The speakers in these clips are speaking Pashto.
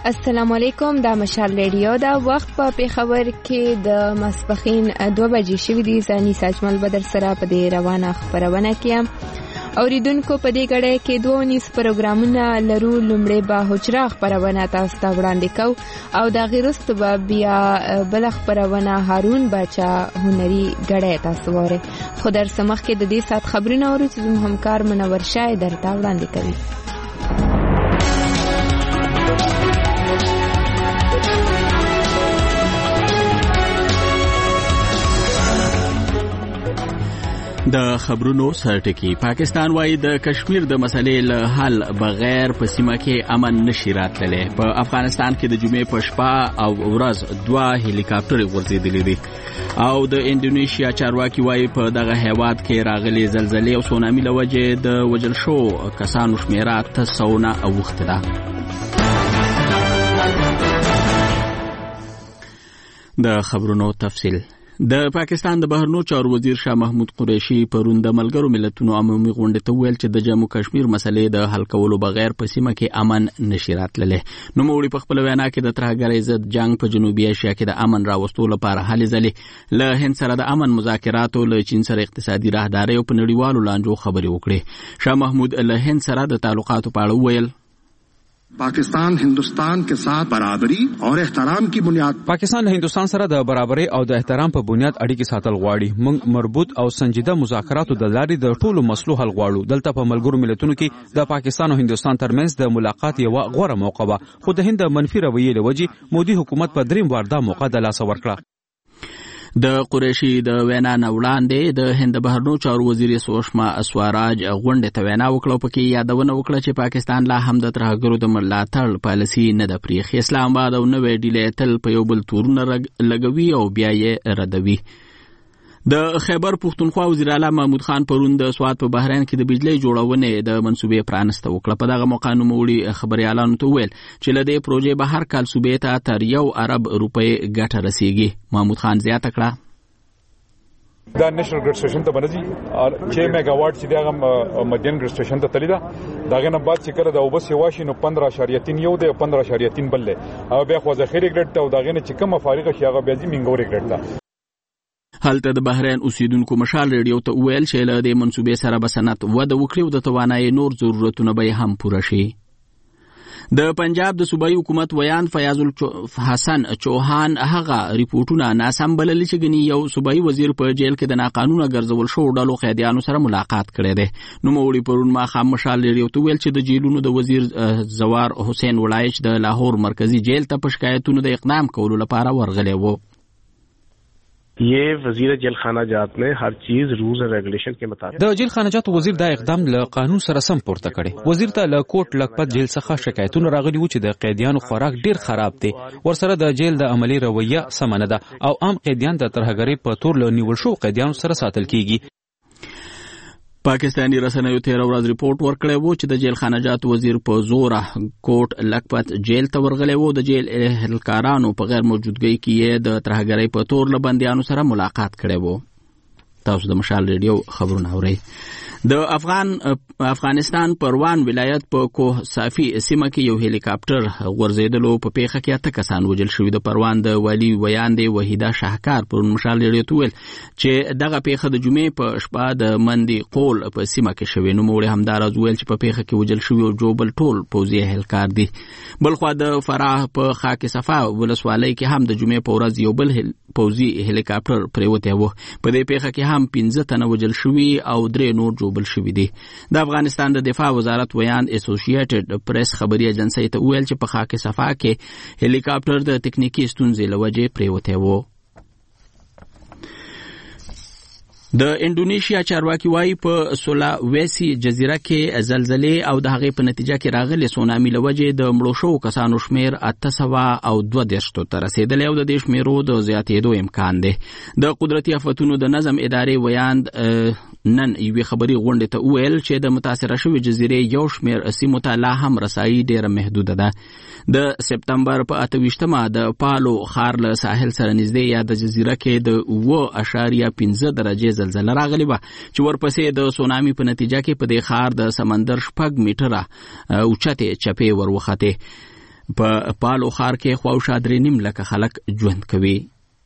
السلام علیکم، دا مشال ریډیو دا وخت په پیښور کې د ماسپښین 2 بجې شوې دي. زاني ساجمل بدر سره په دې روانه خبرونه کې اوریدونکو په دې غړې کې 2 پروګرامونه لرو. لومړی به حجره خبرونه تاسو ته وړاندې کوو او دا غیرست به بیا بل خبرونه هارون باچا هنري غړې تاسو وره. خو در سمخ کې د دې سات خبرونه اورو چې همکار منور شای درته وړاندې کوي. د خبرونو سرټکی. پاکستان وايي د کشمیر د مسلې له حل بغیر په سیمه کې امن نشي راتللی. په افغانستان کې د جمعې په شپه او ورځ 2 هلیکاپټر غورځېدلي دي او د انډونیشیا چارواکي وايي په دغه هیواد کې راغلي زلزلې او سونامي له وجې د وژل شوو کسانو شمیره 300 نه اوښته ده. د خبرونو تفصیل. د پاکستان د بهرنیو چارو وزیر شاه محمود قریشي پرون د ملګرو ملتونو عمومي غونډې ته ویل چې د جموں کشمیر مسلې د حل کولو بغیر په سیمه کې امن نشي راتللی. نوموړي په خپل وینا کې د ترهګرۍ ضد جنگ په جنوبي ایشیا کې د امن راوستلو لپاره هلې ځلې له هند سره د امن مذاکراتو، له چین سره اقتصادي راهدارۍ او په نړیوالو لانجو خبرې وکړې. شاه محمود له هند سره د تعلقاتو په اړه ویل पाकिस्तान हिंदुस्तान के साथ बराबरी और एहतराम की बुनियाद पाकिस्तान हिंदुस्तान سره د برابرۍ او د احترام په بنیاد اړیکې ساتل غواړي. موږ مربوط او سنجیده مذاکراتو د لارې د ټولو مسلو حل غواړو. دلته په ملګرو ملتونو کې د پاکستان او هندوستان ترمنځ د ملاقات یو غوره موقع وه، خو د هند منفي رویې له وجې مودي حکومت په دریم وار دا موقع د لاسه ورکړه. د قریشي د وینا نه وړاندې د هند بهرنیو چارو وزیر سوشما سواراج غونډې ته وینا وکړه، په کې یادونه وکړه چې پاکستان لا هم د ترهګرو د ملاتړ پالیسي نه ده پرېښې. اسلام آباد او نوې ډیلې تل په یو بل تورونه لګوي او بیا یې ردوي. د خیبر پختونخوا وزیر اعلی محمود خان پرون د سوات په بحرین کې د بجلی جوړونې د منصوبې پرانسته وکړه. په دغه موقع نوموړي خبريالانو ته ویل چې له دې پروژې به هر کال صوبې ته تر 1 ارب روپۍ ګټه رسیږي. محمود خان زیاته کړه دا نېشنل ګریډ سټیشن ته باندې 6 میگا واټ چې دغه مدین ګریډ سټیشن ته تللی دا داغه نه بعد چې کړه د وبس واشي نو 15.3 یو دی 15.3 بل دی او بیا خو ذخیره ګریډ ته داغه نه چې کومه فارغه شي هغه بیا زی منګوري ګریډ ده. هلته د بحرین اوسیدونکو مشال ریډیو ته ویل چې له دې منصوبې سره به صنعت وده وکړي او د توانایي نور ضرورتونه به هم پوره شي. د پنجاب د صوبایي حکومت ویان فیاض الحسن چوهان هغه ریپورتونه ناسم بللي چې ګني یو صوبایي وزیر په جیل کې د ناقانونه ګرځول شو ډلو قیدیانو سره ملاقات کړی دی. نوموړي پرون ماښام مشال ریډیو ته ویل چې د جیلونو د وزیر زوار حسین ولایچ د لاهور مرکزی جیل ته په شکایتونو د اقدام کولو لپاره ورغلی و. یہ وزیر جیل خانہ جات نے ہر چیز رولز اینڈ ریگولیشن کے مطابق د جیل خانه جات وزیر دا اقدام له قانون سره سم پورته کړي. وزیر ته له کوټ لکپت جیل څخه شکایتونه راغلي وو چې د قیدیانو خوراک ډیر خراب دی، ورسره د جیل د عملی رویه سم نه ده او عام قیدیان د ترهګرۍ په تور له نیول شو قیدیانو سره ساتل کیږي. پاکستانی رسنیو 13 ورځ ریپورت ورکړی وو چې د جیل خانجات وزیر په زوره کوټ لکپت جیل ته ورغلی وو. د جیل اهلکارانو په غیر موجودګۍ کې یې د ترهګرۍ په تور له بندیانو سره ملاقات کړی وو. تاسو د مشال ریډیو خبرونه اورئ. د افغانستان پروان ولایت په کوه صافي سیمه کې یو هلیکاپټر غورځېدلو په پیښه کې 8 کسان وژل شوي. د پروان د والی ویاندې وحیده شاهکار پر مشال ریډیو ته ویل چې دغه پیښه د جمعې په شپه د مندي قول په سیمه کې شوې. نوموړي همداراز ویل چې په پیښه کې وژل شوي او جوبل ټول پوځي اهلکار دي. بلخوا د فراه په خاک صفا ولسوالۍ کې هم د جمعې په ورځ یو بل پوځي هلیکاپټر پریوتی و. په دې پیښه کې هم 15 تنه وژل شوي او 3 نور بل شوی دی. د افغانستان د دفاع وزارت ویاند اسوسییټډ پریس خبري ایجنسی ته ویل چې په خاک صفا کې هلیکاپټر د تکنیکی ستونزې له وجې پریوتی و. د انډونیشیا چارواکي وايي په سولاویسي جزیره کې زلزلې او د هغې په نتیجه کې راغلي سونامي له وجې د مړو شوو کسانو شمیر 802 ته رسیدلی او د دې شمیرو د زیاتېدو امکان دی. د قدرتي آفتونو د نظم ادارې ویاند نن یوې خبري غونډې ته وویل چې د متاثره شوې جزیرې یو شمیر سیمو ته لا هم رسایي ډیره محدوده ده. د سپتمبر په 28مه د پالو ښار له ساحل سره نږدې یا د جزیره کې د 9.5 درجې زلزله راغلی وه چې ورپسې د سونامي په نتیجه کې په دې ښار د سمندر 6 میټره اوچتې چپې وروختې. په پالو ښار کې خواوشا 3.5 لکه خلک ژوند کوي.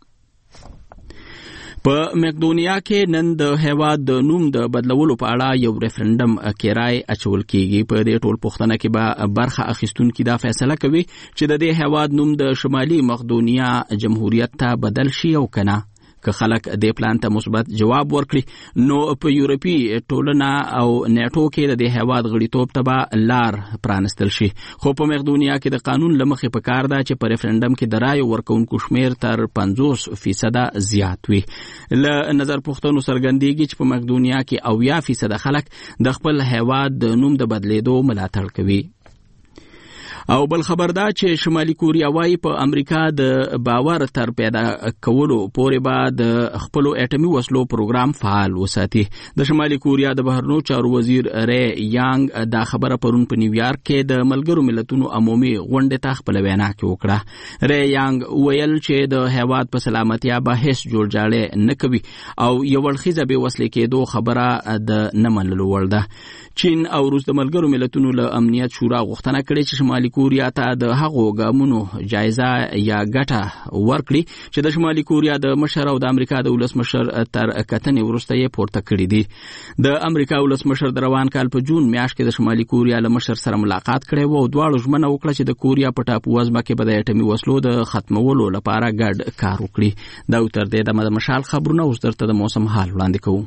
په مقدونیا کې نن د هیواد د نوم د بدلولو په اړه یو ریفرندم کې رای اچول کیږي. په دې ټول پوښتنه کې به برخه اخیستونکي دا فیصله کوي چې د دې هیواد نوم د شمالي مقدونیا جمهوریت ته بدل شي او کنه. که خلک دې پلان ته مثبت جواب ورکړي نو په یورپی ټولنه او نیټو کې د دې هیواد غړیتوب ته به لار پرانستل شي. خو په مقدونیا کې د قانون له مخې پکار ده چې په ریفرندم کې د رایو ورکونکو شمیر تر 50% زیات وي. له نظر پوښتنو څرګندېږي چې په مقدونیا کې 80% خلک د خپل هیواد د نوم د بدلیدو ملاتړ کوي. او بل خبر دا چې شمالي کوریا وايي په امریکا د باور تر پیدا کولو پورې به د خپل اټومي وسلو پروګرام فعال وساتي. د شمالي کوریا د بهرنیو چارو وزیر ری یانګ دا خبره پرون په نیویارک کې د ملګرو ملتونو عمومي غونډې ته خپل وینا کې وکړه. ری یانګ ویل چې د هیواد په سلامتیا به هیڅ جوړجاړی نه کوي او یو ورخیزه به وسلې کېدو خبره د نه منلو وړ ده. چین او روس د ملګرو ملتونو له امنیت شورا غوښتنه کړې چې شمالي کوریا ته د هغو ګامونو جایزه یا ګټه ورکړي چې د شمالي کوریا د مشر او د امریکا د ولسمشر تر کتنې وروسته یې پورته کړي دي. د امریکا ولسمشر د روان کال په جون میاشت کې د شمالي کوریا له مشر سره ملاقات کړی و او دواړو ژمنه وکړه چې د کوریا په ټاپو وزمه کې به د اټومي وسلو د ختمولو لپاره ګډ کار وکړي. دا تر دې د مشال خبرونه اوس درته د موسم حال وړاندې کوو.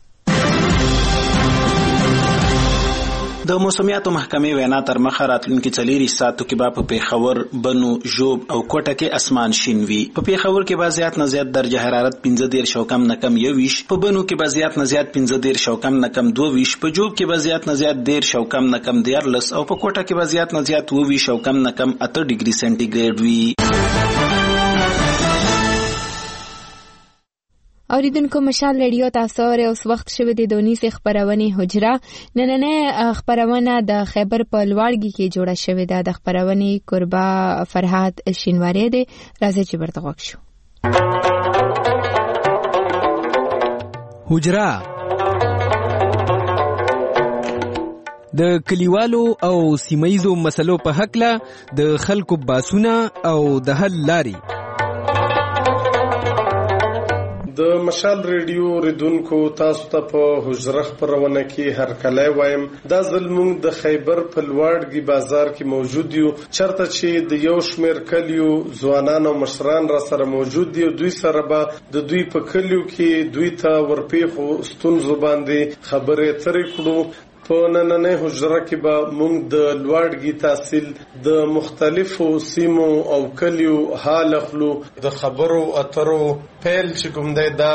د موسمیاتو محکمې وینا تر مخه راتلونکي 4 ساعتو کې به په پیښور، بنو، ژوب او کوټه کې اسمان شین وي. په پیښور کې به زیات نه زیات درجه حرارت 15 او کم نه کم 21، په بنو کې به زیات نه زیات 15 او کم نه کم 22، په ژوب کې به زیات نه زیات 10 او کم نه کم 14 او په کوټه کې به زیات نه زیات 22 او کم نه کم 8 ډیګري سنټیګریډ وي. اوریدونکو مشال ریډیو تاسو ور اوس وخت شوه د دونیس خبرونه حجره نننه خبرونه د خیبر په لوړګي کې جوړه شوې ده. د خبرونه قربا فرحات شینواری دی. راځي چې ورته وښیو. حجره د کلیوالو او سیمایزو مسلو په حق له د خلکو باسونه او د حل لاري. د مشال ریډیو ریدونکو تاسو ته په حجره خبرونه کې هر کله وایم دا ظلمون د خیبر په لوړګي بازار کې موجود یو چرته چې د یو شمیر کلیو ځوانانو مشران را سره موجود دي. دوی سره به د دوی په کلیو کې دوی ته ورپیخو ستونزو باندې خبرې اترې کړو. په نننۍ حجره کې به موږ د لوړګي تحصیل د مختلفو سیمو او کلیو حال اخلو. د خبرو اترو پیل چې کوم دی دا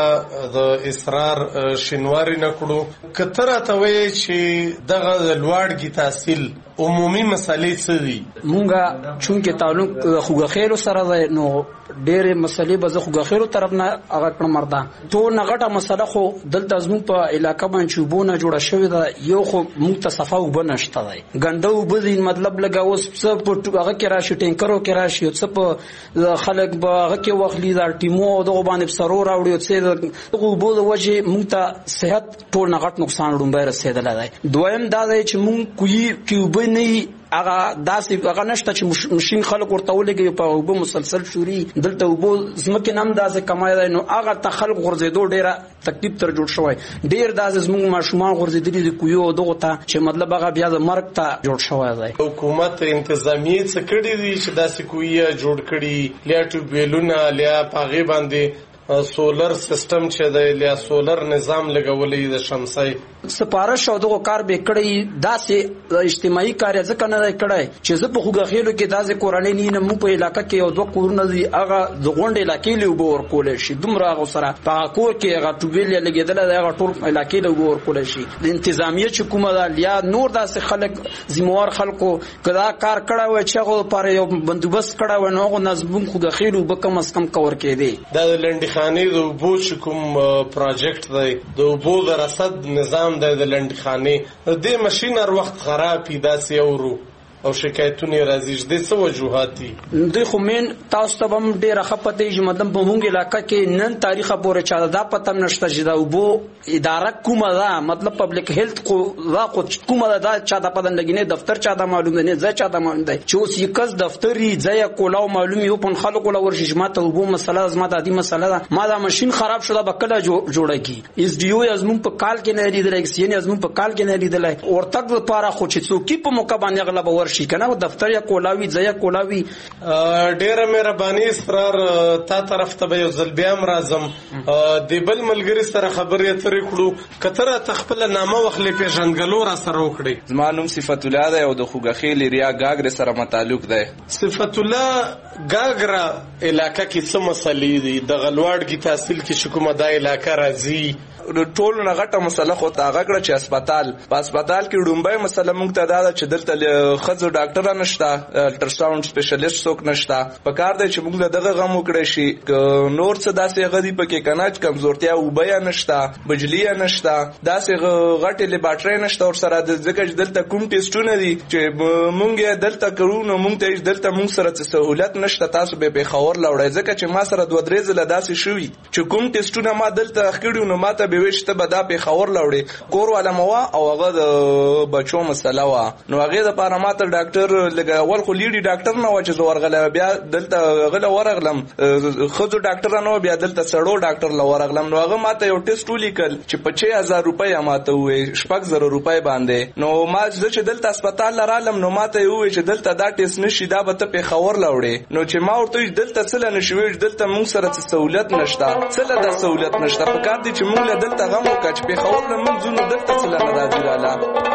د اصرار شینواری نه کړو. کتر ته وی چې دغه لوړګي تحصیل عمومي مسالې څه دي؟ مونږه چونکه تعلق خوګخیرو سره دی نو ډېرې مسلې به زه خوګخیرو طرف نه هغه کړم مردا ټول نغټه مسله خو دلته زموږ په علاقه باندې چوبونه جوړه شوې ده. یو خو موږ ته صفه وبنشته دی ګنده وبدي مطلب لګا اوس څه په هغه کې راشي ټینکرو کې راشي څه په خلک به هغه کې وخلی دا ټیمو دغه باندې سرو راوړي څه دغه وبو د وجه موږ ته صحت ټول نغټ نقصان ډومبه رسیدل دی. دویم دا دی چې موږ کوی کیوب نه هغه داسې هغه نشته چې ماشين خلک ورته ولګي په وبو مسلسل شوري دلته وبو زمکه نام داسې کمای دی نو هغه ته خلک غرزیدو ډیره تکلیف تر جوړ شوی. ډیر داسې زموږ ماشومان غرزیدلي دي کویو دغه ته چې مطلب هغه بیا د مرګ ته جوړ شوی دی. حکومت انتظامیه څه کړی دي چې داسې کویه جوړ کړي لیا ټوبیلونه لیا پاغي باندې سولر سیستم چې د لیا سولر نظام لګولې د شمسي سپارښت او دغه کار به کړی داسې اجتماعي کار ځکه نه کړی چې زه په خوګخېلو کې داسې کورنۍ نه مو په علاقې کې یو دوه کورونه دي هغه د غونډې علاقې له وبو ورکول شي دومره هغه سره په کور کې هغه ټوبیل لګیدل هغه ټول علاقې له وبو ورکول شي. د انتظامیه چې کومه ده یا نور داسې خلک ذمہوار خلکو کدا کار کړه و چې هغه پر یو بندوبست کړه و نو هغه نظم خوګخېلو به کم از کم کور کې دی. د لنډی خانې د وبو چې کوم پروجیکټ دی د وبو د رصد نظام د لنډی خانې د ماشين هر وخت خراب پیدا سی اورو او شکایتونه راځي د څه وجوهات دي؟ دوی خو مين تاسو ته هم ډیر خپته چې مطلب په مونږ علاقې کې نن تاریخ پورې چا دا پته نشته چې دا وبو اداره کومه ده، مطلب پبلک هیلث کو وا کو کومه ده چا دا پته لګینه دفتر چا دا معلوم نه ځای چا دا معلوم دی چې اوس یکس دفتري ځای کولاو معلوم یو په خلکو لا ورشي ماته وبو مسله از ماته دي مسله ده ما دا ماشين خراب شوه بکله جوړه کی اس ډي او ازمون په کال کې نه لیدل اکسین ازمون په کال کې نه لیدل اور تک لپاره خو چې څوکي په موقع باندې غلب ورشي کنه دفتر یا کولاوي ځای کولاوي. ډیره مهرباني اسرار تا طرف ته یو ځل بیا مرزم د بل ملګری سره خبرې اترې کړو کتره تخپل نامه وخلې پیژنګلو را سره وکړي. زما نوم صفت الله دی او د خوګخیل ریا ګاګر سره متعلق دی. صفت الله ګاګر علاقې کې څه مسلې دي د غلواړګي تحصیل کې کومه دا علاقې راځي؟ ټول نه غټه مسله خو تا غکړه چې هسپتال کې ډومبای مسله مونږ ته دا چې دلته خزو ډاکټر نشته، الټراساوند سپیشلیست څوک نشته. په کار دی چې موږ دغه غم وکړی شي نور څه داسې غدي پکې کناج کمزورتیا وبیا نشته، بجلی نشته، داسې غټه لیبارټری نشته اور سره د ځکه چې دلته کوم ټیسټونه دي چې مونږ دلته کوو نو مونږ ته دلته مونږ سره څه سہولت نشته. تاسو به خبر لاوړی ځکه چې ما سره 2-3 ځله داسې شوي چې کوم ټیسټونه ما دلته اخکړو نو ماته به وشته به دا په خبر لاوړي کور والا موا او هغه د بچو مسله وا نو هغه د لپاره ماته ډاکټر لګ اول خو لیډي ډاکټر نه و چې زور غله بیا دلته غله ورغلم خزو ډاکټر نه بیا دلته سړو ډاکټر لورغلم نو هغه ماته یو ټیسټ ولیکل چې 5000 روپۍ ماته وې 6000 روپۍ باندې نو ما چې دلته هسپتال لرالم نو ماته یو چې دلته دا ټیسټ نشي دا به ته په خبر لاوړي نو چې ما ورته دلته څه نه شوي دلته موږ سره څه سہولت نشته څه د سہولت نشته په کار دي چې موږ دلته غمو کچ په خبر نه موږ زونه دلته څه نه راځي رااله.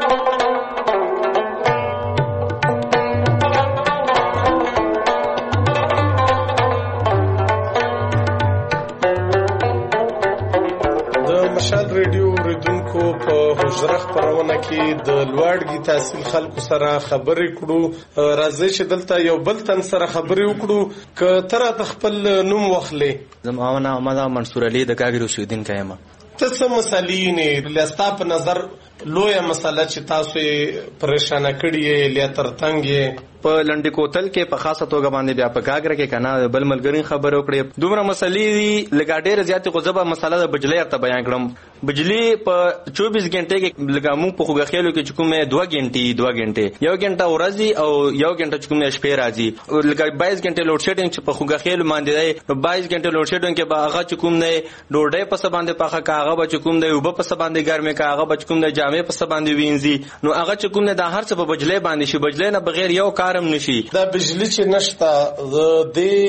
مشال ریډیو ریدونکو په حجره خبرونه کې د لوړګي تحصیل خلکو سره خبرې کړو. راځي چې دلته یو بل تن سره خبرې وکړو ک تر خپل نوم واخلې. زمونه محمد منصور علي د کاګر اوسیدونکو یم. ته څه مسلې نه لستا په نظر لویه مسله چې تاسو پریشانه کړی یا ترتنګ په لنډی کوتل کې په خاصه توګه باندې بیا په کاګر کې کنه بل ملګری خبرو کړې دومره مسلې دي لګا ډېر زیات غوځبه مسله د بجلی ته بیان کړم. بجلی په 24 غنټه کې لګا مو په خوګخېلو کې کومه 2 غنټه یو غنټه ورځي او یو غنټه کومه شپې راځي لګا 22 غنټه لوډ شیډینګ چې په خوګخېلو باندې دی 22 غنټه لوډ شیډینګ کې به هغه کوم نه ډوډۍ په سبا باندې پخه کاغه به کوم دی وب په سبا باندې ګرمه کاغه به کوم دی جامې په سبا باندې وینځي نو هغه کوم نه د هر څه په بجلی باندې شي بجلی نه بغیر یو کارم نشي. دا بجلی چې نشته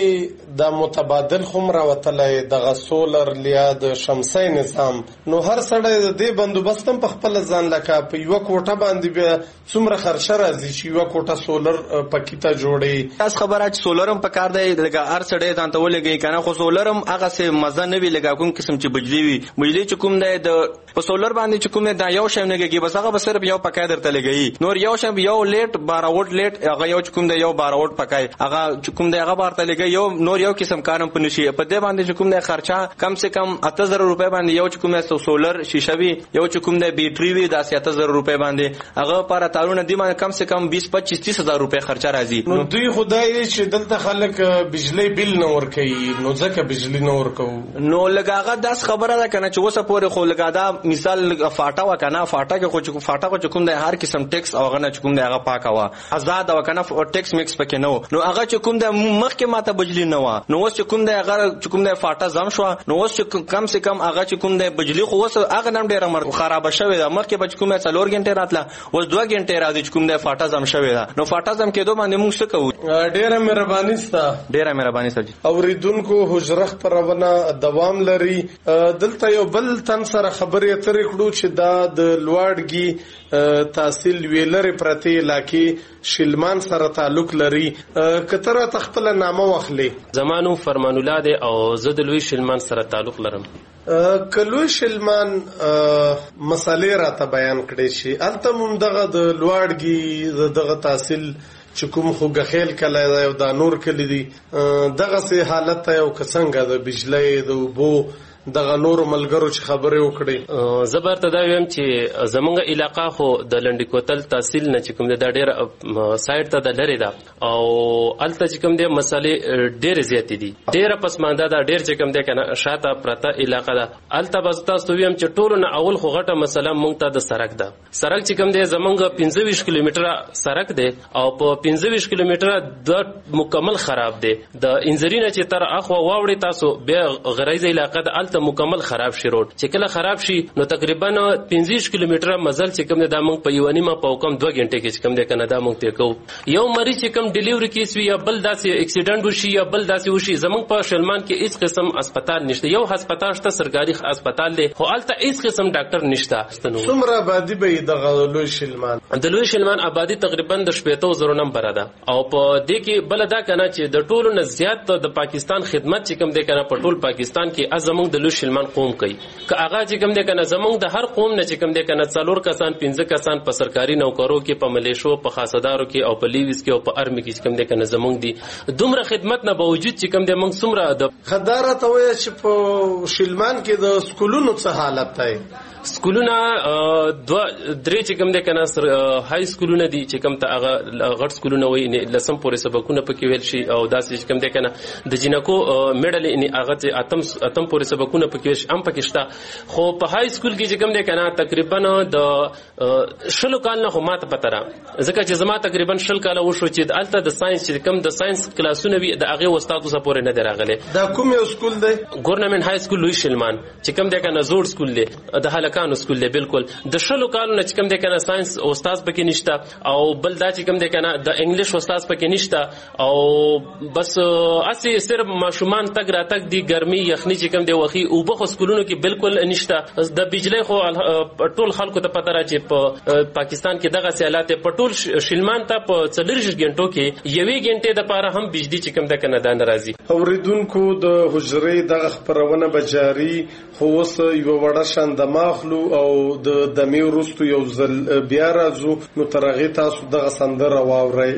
د متبادل هم راوتلې د سولر لیا د شمسي نظام نو هر سړی د بندوبست په خپل ځان لکه په یو کوټه باندې بیا څومره خرچه راځي چې یو کوټه سولر پکیته جوړي. تاسو خبره چې سولرم په کار دی لکه هر سړی ځان ته ولګي کنه خو سولرم هغه څه مزه نه وی لکه کوم قسم چې بجلی وي بجلی چې کوم دی د په سولر باندې چې کوم دا یو شی نه کېږي بس هغه به صرف یو پکای درته لګي نور یو شی یو لیټ 12 وټ لیټ هغه یو کوم دی یو 12 وټ پکای هغه کوم دی هغه بارته لګي یو نور یو قسم کارم په نشي په دې باندې کوم دی خرچه کم سے کم 8000 روپے باندې یو کوم دی سولر شیشه وی یو کوم دی بیټری وی د 8000 روپے باندې هغه پر تارونه دی باندې کم سے کم 20-25-30000 روپے خرچه راځي. نو دوی خدای چې دلته خلک بجلی بیل نه ورکوي نو ځکه بجلی نه ورکو نو لګاغه داس خبره ده کنه چې وسه پورې خو لګا دا مثال فاټا وکنه فاټا کې خو فاټا کو کوم دی هر قسم ټیکس او غنه کوم دی هغه پاکه وا آزاد وکنه ټیکس میکس پکې نو هغه کوم دی مخکې ماته بجلی نه و نو اوس کوم دی هغه کوم دی فاټا زم شو نو اوس کم سے کم هغه کوم دی بجلی خو اوس هغه نم ډیره خراب شوی دا مخکې بچ کومه 4 غنټه راتله اوس 2 غنټه راځي کوم دی فاټا زم شوی دا نو فاټا زم کې دوه باندې موږ څه کوو. ډیره مهرباني ستا اوریدونکو حجره خبرونه دوام لري. دلته یو بل تن سره خبرې اترې کړو چې دا د لوړګي تحصیل ویلر پرتی علاقې شلمان سره تعلق لري. کتره تخپل نامه واخلې. زمانو فرمان الله دی او زه د لوی شلمان سره تعلق لرم. کلوی شلمان مسالې راته بیان کړې شي الته مون دغه د لوړګي دغه تحصیل چې کوم خو غخیل کله دا نور کلی دي دغه سه حالت یو کڅنګ د بجلی د وبو دغه نور ملګرو چې خبرې وکړي. زبرته دا ویم چې زمونږ علاقہ خو د لنډی کوتل تحصیل نه چې کوم دا ډېر سایډ ته د لری دا او الته چې کوم دې مسالې ډېر زیاتې دي، ډېر پسمانده دا ډېر چې کوم دې کنه شاته پرته علاقہ دا. الته بس تاسو ویم چې ټولو نه اول خو غټه مسله مونږ ته د سړک ده. سړک چې کوم دې زمونږ 25 کیلومتره سړک دی او په 25 کیلومتره د مکمل خراب دی. د انزرینه چې تر اخوا واوړي تاسو بیا غریزه علاقه د الته مکمل خراب شي. روډ چې کله خراب شي نو تقریبا 25 کیلومتره مزل چې کوم د مونږ په یو نیمه په کم 2 غنټه کې چې کوم د کنه دا مونږ ته کو. یو مریض چې کوم ډیلیوري کیس وی یا بل داسې اکسیډنټ وشي یا بل داسې وشي زمونږ په شلمان کې هیڅ قسم هسپتال نشته. یو هسپتال شته سرکاري هسپتال دی خو الته هیڅ قسم ډاکټر نشته. څومره آبادی به د لوی شلمان؟ د لوی شلمان آبادی تقریبا د 70,000 نمبر ده او په دې کې بل دا کنه چې د ټولو نه زیات د پاکستان خدمت چې کوم دی کنه په ټول پاکستان کې زمونږ د لوی شلمان قوم کوي. که هغه چې کوم دی کنه زمونږ د هر قوم نه چې کوم دی کنه 4 کسان 15 کسان په سرکاري نوکرو کې په ملیشو په خاصدارو کې او په لیویس کې او په ارمی کې چې کوم دی کنه زمونږ دي دومره خدمت نه باوجود چې کوم دی موږ څومره د خداره ته وای چې په شلمان کې د سکولونو څه حالت دی؟ سکولونه درې چې کوم دي کنه های سکولونه دي چې کوم ته هغه غټ سکولونه وي لسم پورې سبقونه پکې ویل شي او داسې چې کوم دي کنه د جنکو میډل ان هغه اتم پورې سبقونه پکې ویل شي ام پکې شته. خو په های سکول کې چې کوم دي کنه تقریبا د 10 کال نه هم ماته پته را ځکه چې زما تقریبا 10 کال وشو چې الته د ساينس چې کوم د ساينس کلاسونه وي د هغه استادو سره پورې نه دراغله. دا کوم یو سکول دی؟ ګورنمنت های سکول لوی شلمان چې کوم دي کنه زوړ سکول دی د کانو سکول دی. بالکل د 10 کالو نه چې کوم دی کنه ساينس استاد پکې نشته او بل دا چې کوم دی کنه د انګلیش استاد پکې نشته او بس اسی صرف ماشومان تک را تک دی ګرمي یخني چې کوم دی وخی او په سکولونو کې بالکل نشته. د بجلی خو ټول خلکو ته پته را چې په پاکستان کې دغه سیالات په ټول شلمان ته په 40 غنټو کې یوې غنټه د پاره هم بجلی چې کوم دی کنه دا ناراضي. اوریدونکو د حجرې دغه خبرونه بجاری خو وس یو وړه شاندماخ او د دمي وروستو یو ځل بیا راځو نو ترغه تاسو دغه سندره واورئ.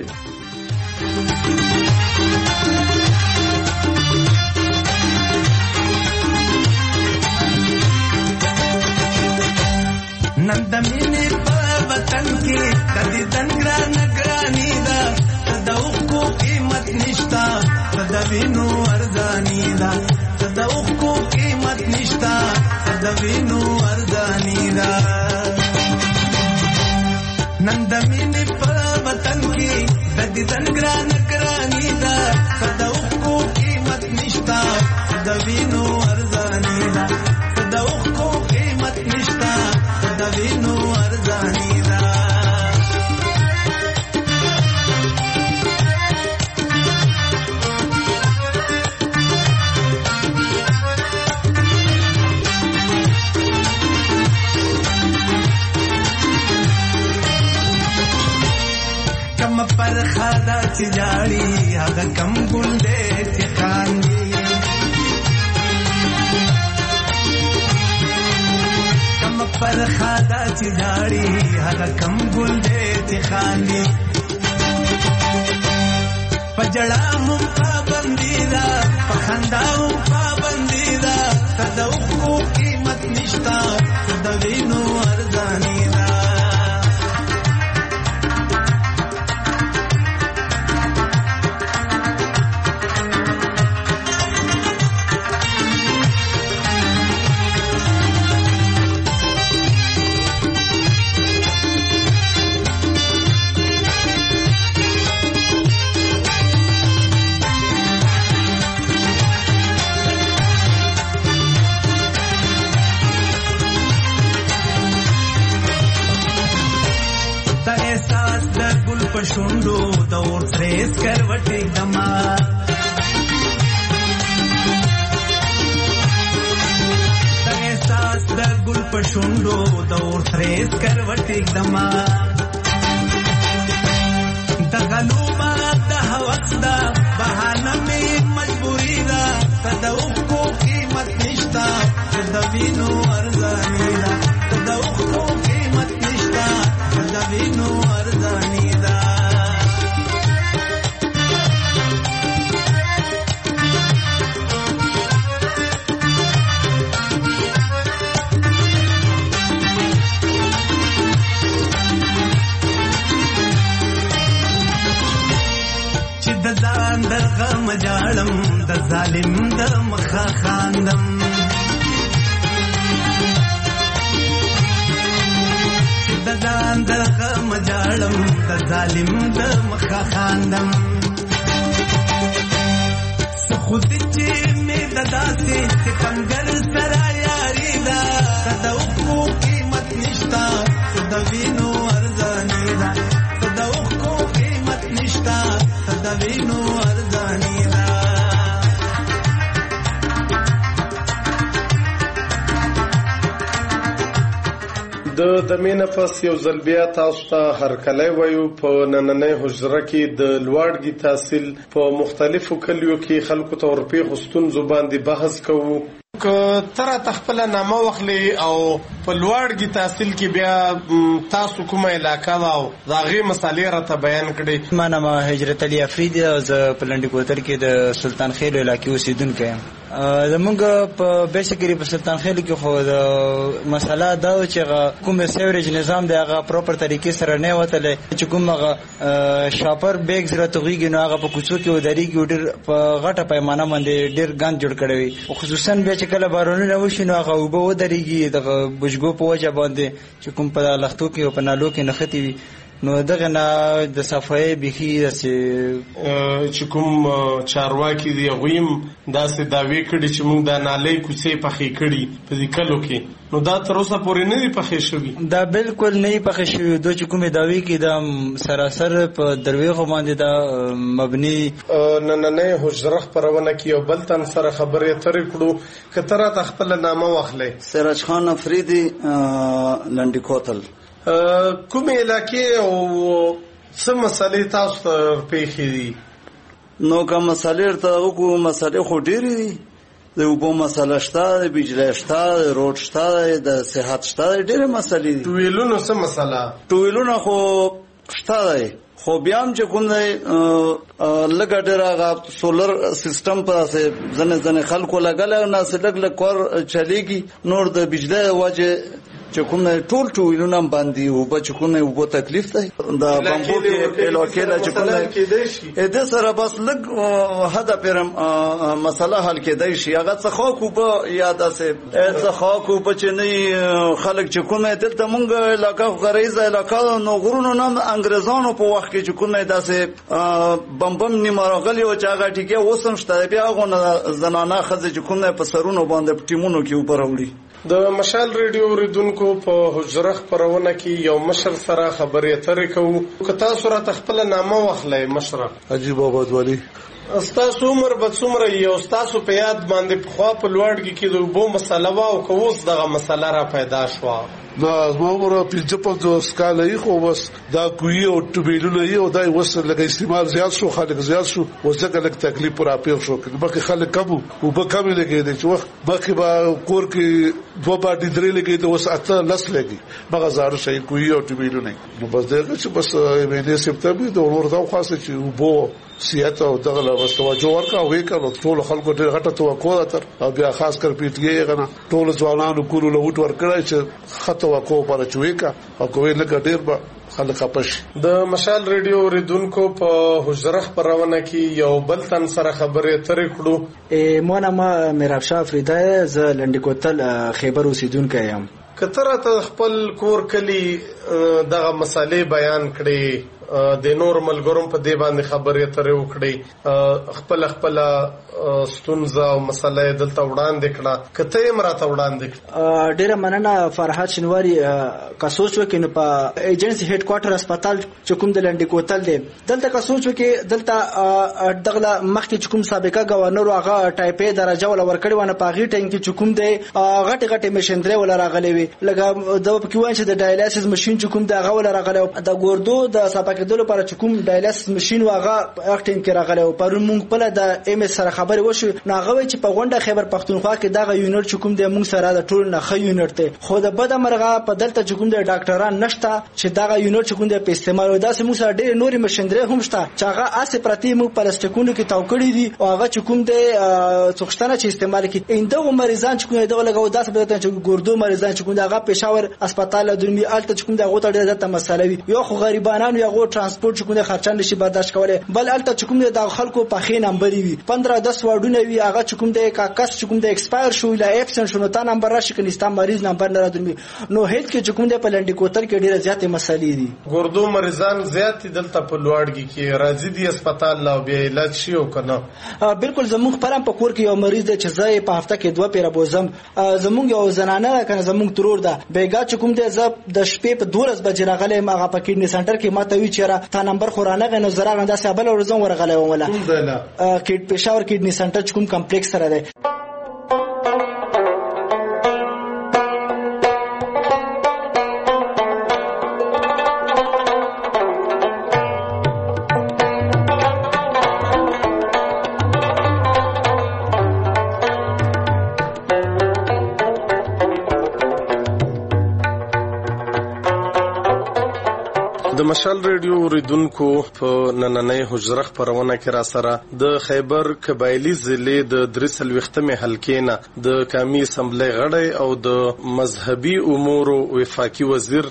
نن د مینې په وطن کې کدي دنګرا نګرانی دا د اوکو قیمت نشتا د وینو ارزانی دا د اوکو قیمت نشتا د وینو ارزانی دا. نن د مینې په وطن کې کدي دنګرا نګرانی دا د اوکو قیمت نشتا د وینو ارزانی دا د اوکو قیمت نشتا د وینو ارزانی دا. کم پر خدا چې جاړي هغه کم ګل دې چې خاندي کم پر خدا چې جاړي هغه کم ګل دې چې خاندي پجړا مو پابندی دا پخندا مو پابندی دا تدو قیمت نشتا د وینو ارزانی دا. پښوندو د اور تریس کروټې دما د احساس د ګل پښوندو د اور تریس کروټې دما د غلوبا د هوس دا بهانه می مجبوری دا د اوکو قیمت نشتا د وینو ارزانی دا د اوکو قیمت نشتا د وینو ارزانی دا. جاړم د ظالم د مخه خاندم د ځان د غم جاړم د ظالم د مخه خاندم خود چې مې د داسې ستمګر سره یاري ده د اوښکو قیمت نشته د وینو ارزاني ده د اوښکو قیمت نشته د وینو ارزاني ده د مینه پس یو ځل بیا تاسو ته هرکلی وایو په نننۍ حجره کې د لوړګي تحصیل په مختلفو کلیو کې خلکو ته ورپېښو ستونزو باندې بحث کوو که تر تخپل نامه واخلي او په لوړګي تحصیل کې بیا تاسو کومه علاقه دا او داغه مسالې راته بیان کړئ. ما نام هجرت علي افریدی او زه په لنډي کوتل کې د سلطان خیل علاقې اوسیدونکی یم. زمونږ په بیسیکلی په سلطان خیل کې خو د مسله دا و چې کوم سیوریج نظام دی هغه پراپر طریقې سره نه وتلی چې کوم هغه شاپر بیگز راتغېږي نو هغه په کوڅو کې ودرېږي او ډېر په غټه پیمانه باندې ډېر ګند جوړ کړی وي خصوصا بیا چې کله بارانونه وشي نو هغه اوبه ودرېږي دغه بوجګو په وجه باندې چې کوم په لښتو کې او په نالو کې نښتې وي نو دغه نه د صفایي بيخي چې کوم چارواکي دی غویم داسې داوی کړي چې موږ د نالۍ کوڅې پخې کړي په دې کلو کې نو دا تر اوسه پورې نه دی پخې شوي. دا بالکل نه دی پخې شوي دوی چې کومې داوی کې دا سراسر په درویغو باندې دا مبني. نننۍ حجره خپرونه کې یو بل تن سره خبرې اترې کړو که ته راته خپله نامه واخلئ. سراج خان افریدي لنډي کوتل. کومې علاقې او څه مسلې تاسو ته پیښې دي؟ نو که مسلې ورته وکړو مسلې خو ډېرې دي د اوبو مسله شته د بجلۍ شته د روډ شته د صحت شته ډېرې مسلې دي. ټویلونو څه مسله؟ ټویلونه خو شته دی خو بیا هم چې کوم دی لږه ډېره هغه سولر سیسټم په ځینې خلکو لګلی ناسې لږ لږ کار چلېږي نور د بجلۍ وجې چې کوم ټول ټویلونه باندې اوبه چې کوم اوبو تکلیف دی د بمبو کې علاقې لا چې کوم د سره بس لږ هدا پرم مسله حل کېدای شي هغه څه خاک اوبه یا داسې څه خاک اوبه چې نه خلک چې کوم دلته مونږ علاقه غریزه علاقه نو غرونو نام انګريزانو په وخت کې چې کوم داسې بمبم نیمه راغلی او چې هغه ټیکه وسم شته بیا غو زنانه خزه چې کوم په سرونو باندې ټیمونو کې اوپر وړي. د مشال ریډیو اوریدونکو په حجره خپرونه کې یو مشر سره خبرې اترې کوو. که تاسو راته خپله نامه واخلئ. مشره عجیب آباد والی. ستاسو عمر به څومره وي او ستاسو په یاد باندې پخوا په لوړګي کې د اوبو مسله وه او که اوس دغه مسله را پیدا شوه؟ نه زما عمر 55 کاله یې خو بس دا کوي او ټوبیلونه یې او دا اوس لکه استعمال زیات شو خلک زیات شو اوس ځکه لږ تکلیف پر اپیل شو مخکې خلک کم اوبه کمې لګېدې چې وخت مخکې به کور کې 2 باټې 3 لګېدې اوس 8 10 لګي هغه زارو شي کوي او ټوبیلونه نو بس دغه چې بس مې سپتمبر د وردا خاصه چې اوبو سیاته او دغه بس توجه ورکا وې کړو ټول خلکو ډېر غټه توقع تر او بیا خاص کر پیټګي غنه ټول ځوانانو کولو لوټ ورکړای چې خطو وکړو پر چويکا او کوی نه ډېر به خلک پښ. د مشال ریډیو اوریدونکو په حجره خپرونه کې یو بل تن سره خبرې اترې کړو. مو نام میراب شاه فریدا ز لنډي کوتل خیبر اوسیدونکی یم. که ته راته خپل کور کلی دغه مسالې بیان کړې د نور ملګرو په دې باندې خبرې اترې وکړې خپل ستونزه او مسله دلته وړاندې کړه که ته یې راته وړاندې کړه؟ ډېره مننه فرحات شنواري. که سوچ وکړې نو په ایجنسي هډ کوارټر هسپتال چې کوم د لنډي کوتل دی دلته که سوچ وکړې دلته دغه مخکې چې کوم سابقه گورنر هغه ټایپې درجه ولا ورکړې ونه په هغې ټایم کې چې کوم دی غټې مشندرې ولا راغلې وي لکه د پکې وایي چې د ډایلایسس ماشین چې کوم دی هغه ولا راغلی د ګردو د سپک کېدلو لپاره چې کوم ډایلایسس ماشین واغه اختیم کې راغلی او پرون موږ په د ام اس سره خبرې وشو نو هغه چې په غونډه خیبر پښتونخوا کې دغه یونټ چې کوم د موږ سره د ټول نه خې یونټ ته خو د بده مرغه په دلته چې کوم د ډاکټران نشته چې دغه یونټ چې کوم د په استعمال داسې موږ سره ډېر نورې مشندرې هم شته چې هغه اسې پرتی موږ پلاستیکونو کې تاو کړی دي او هغه چې کوم د څوښتنه چې استعمال کې انده مریضان چې کوم دغه لګاو داسې په چې ګردو مریضان چې کوم دغه پېښور هسپتال د دنیا الته چې کوم دغه ته ډېر د مسالې یو خو غریبانو یو ترانسپورت چې کوم خرچه نشي برداشت کولای. بل الته چې کوم د خلکو په خې نمبر وي 15-10 وارډونه وي هغه چې کوم د کاکس چې کوم د ایکسپایر شو لا اپسن شو نو تا نمبر راشي کنيستا مریض نمبر نه راځي نو هیڅ کې چې کوم د پلنډي کوتل کې ډیره زیاتې مسلې دي. ګردو مریضان زیات دلته په لوړګي کې راځي دي هسپتال لا به علاج شي او کنه. بالکل زموږ پرم په کور کې یو مریض دی چې زه په هفته کې 2 پیره بوزم. زموږ یو زنانه کنه زموږ ترور ده بیګا چې کوم د ز د شپې په 12 بجې راغله ما په کډنی سنټر کې ماته وی چیرې تا نمبر خورانه غنو زرا غندا سبل ورزم ورغله ولا کې پېښور کډنی سنټر کوم کمپلیکس سره ده. د مشال ریډیو ریدونکو په نننۍ حجره خبرونه کې را سره د خیبر قبایلی ضلع د 3 حلقې نه د قومي اسمبلی غړی او د مذهبي امور وفاقي وزیر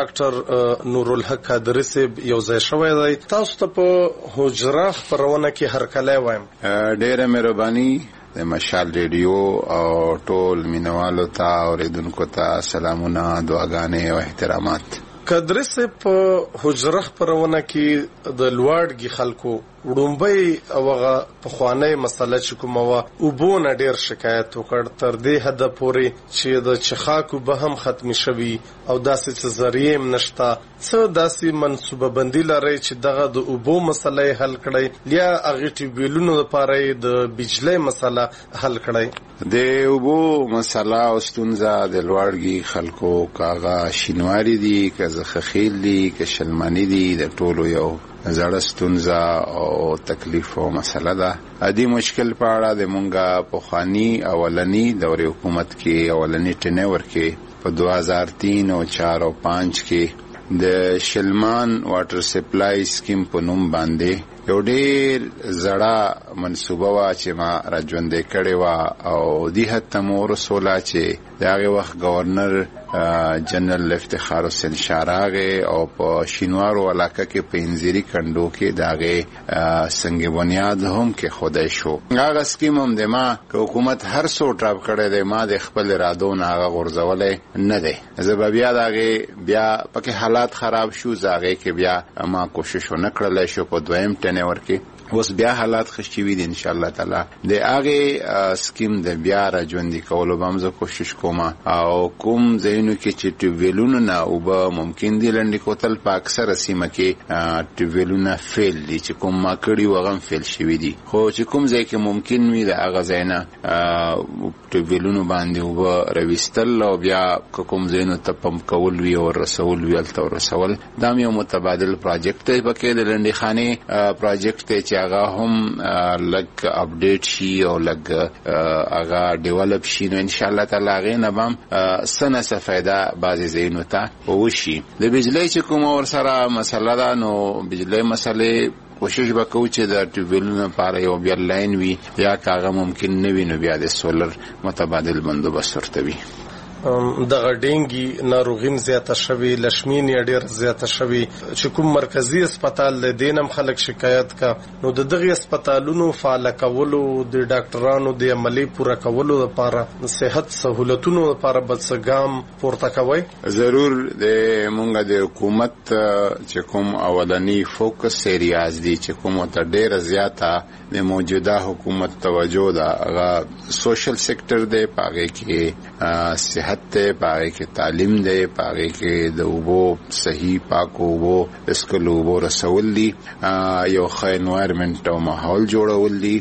ډاکټر نورالحق قادری صاحب یو ځای شوی دی. تاسو ته په حجره خبرونه کې هرکلی وایم. ډیره مهرباني د مشال ریډیو او ټول مینوالو ته او ریدونکو ته سلامونه دعاګانې او احترامات. قادری صاحب په حجره خبرونه کې د لوړګي خلکو وړومبۍ او هغه پخوانی مسله چې کومه وه اوبو نه ډېر شکایت وکړ تر دې حده پورې چې د چښاک اوبه هم ختمې شوي او داسې څه ذریعې هم نشته. څه داسې منصوبه بندي لرئ چې دغه د اوبو مسله یې حل کړئ یا هغې ټیوبویلونو لپاره یې د بجلۍ مسله حل کړئ؟ د اوبو مسله او ستونزه د لوړګي خلکو که هغه شینواري دي که زخخیل دي که شلماني دي د ټولو یو زړه ستونزه او تکلیف او مسله ده. ادي مشکل په اړه د مونږه پخوانی اولنی دورې حکومت کې اولنی ټینور کې په 2003 او 4 او 5 کې د شلمان واټر سپلای سکیم په نوم باندې یو ډېر زړه منصوبه وه چې ما راژوندې کړې وه او دې حد ته مو ورسوله چې د هغې وخت ګورنر جنرال افتخار حسین شاه راغی او په شینوارو علاقه کې په انځیري کنډو کې د هغې سنگ بنیاد هم کېښودی شو. هغه سکیم هم د ما که حکومت هر څو ټاپ کړی دی ما د خپل ارادو نه هغه غورځولی نه دی. زه به بیا د هغې بیا پکې حالات خراب شو زه هغې کې بیا ما کوشش ونه کړلی شو په دویم ټینور کې. اوس بیا حالات ښه شوي دي انشاءالله تعالی د هغې سکیم د بیا راژوندي کولو به هم زه کوشش کوم او کوم ځایونو کې چې ټیوبویلونو نه اوبه ممکن دي لنډې کوتل په اکثره سیمه کې ټیوبویلونه فیل دي چې کوم ما کړي و هغه هم فیل شوي دي خو چې کوم ځای کې ممکن وي د هغه ځای نه ټیوبویلونو باندې اوبه راویستل او بیا که کوم ځایونو ته پمپ کول وي او رسول وي هلته ورسول دا هم یو متبادل پراجیکټ دی. پکې د لنډې خانې پراجیکټ دی چې هغه هم لږ اپډیټ شي او لږ هغه ډیولپ شي نو انشاءالله تعالی هغې نه به هم څه نه څه فایده بعضې ځایونو ته وشي. د بجلۍ چې کومه ورسره مسله ده نو بجلۍ مسلې کوشش به کوو چې د ټیوبویلونو لپاره یو بیا لاین وي یا که هغه ممکن نه وي نو بیا د سولر متبادل بندوبست ورته وي. دغه ډینګي ناروغین زیاته شوي لشمین یې ډېر زیاته شوي چې کوم مرکزی اسپتال د دې هم خلک شکایت کا نو د دغې اسپتالونو فعاله کولو د ډاکټرانو د عملي پوره کولو لپاره صحت سهولتونو لپاره به څه ګام پورته کوئ؟ ضرور د مونږ د حکومت چې کوم اولنی فوکس ایریاز دي چې کوم ته ډېره زیاته د موجوده حکومت توجه ده هغه سوشل سیکټر دی په هغې کې صحت دی په هغې کې تعلیم دی په هغې کې د اوبو صحیح پاکو اوبو اسکلو اوبو رسول دي یو ښه انوایرمنټ او ماحول جوړول دي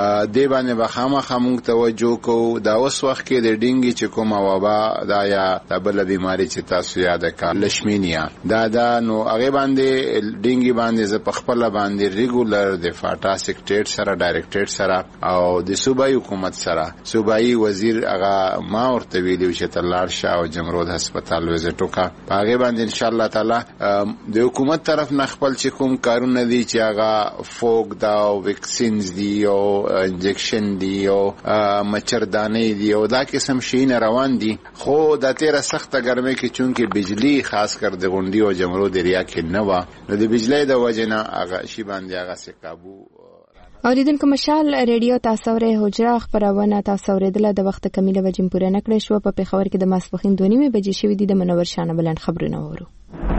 دې باندې به خامخا موږ توجه کوو. دا اوس وخت کې د ډینګي چې کومه وبا دا یا دا بله بیماري چې تاسو یاده کا لشمینیا دا نو هغې باندې ډینګي باندې زه په خپله باندې ریګولر د فاټا سیکټریټ سره ډایرکټریټ سره او د صوبایي حکومت سره صوبایي وزیر هغه ما ورته ویلي چې ته لاړ شه او جمرود هسپتال وزټ وکړه په هغې باندې انشاءالله تعالی د حکومت طرف نه خپل چې کوم کارونه دي چې هغه فوک دا او ویکسینز دي او انجکشن دی او مچردانې دی او دا قسم شین روان دي خو د تیر سخت ګرمۍ کې چونکه بجلی خاص کر د غونډي او جمرو دریا کې نه و نو د بجلی د وجنه هغه شی باندې هغه څه قابو. اوریدونکو مشال ریډیو تاسو ورې حجره خبرونه تاسو ورېدله د وخت کمیله وجم پوره نکړې شو په پیښور کې د ماسپخین 2:30 بجې شوې دي. د منور شانه بلند خبرونه وورو.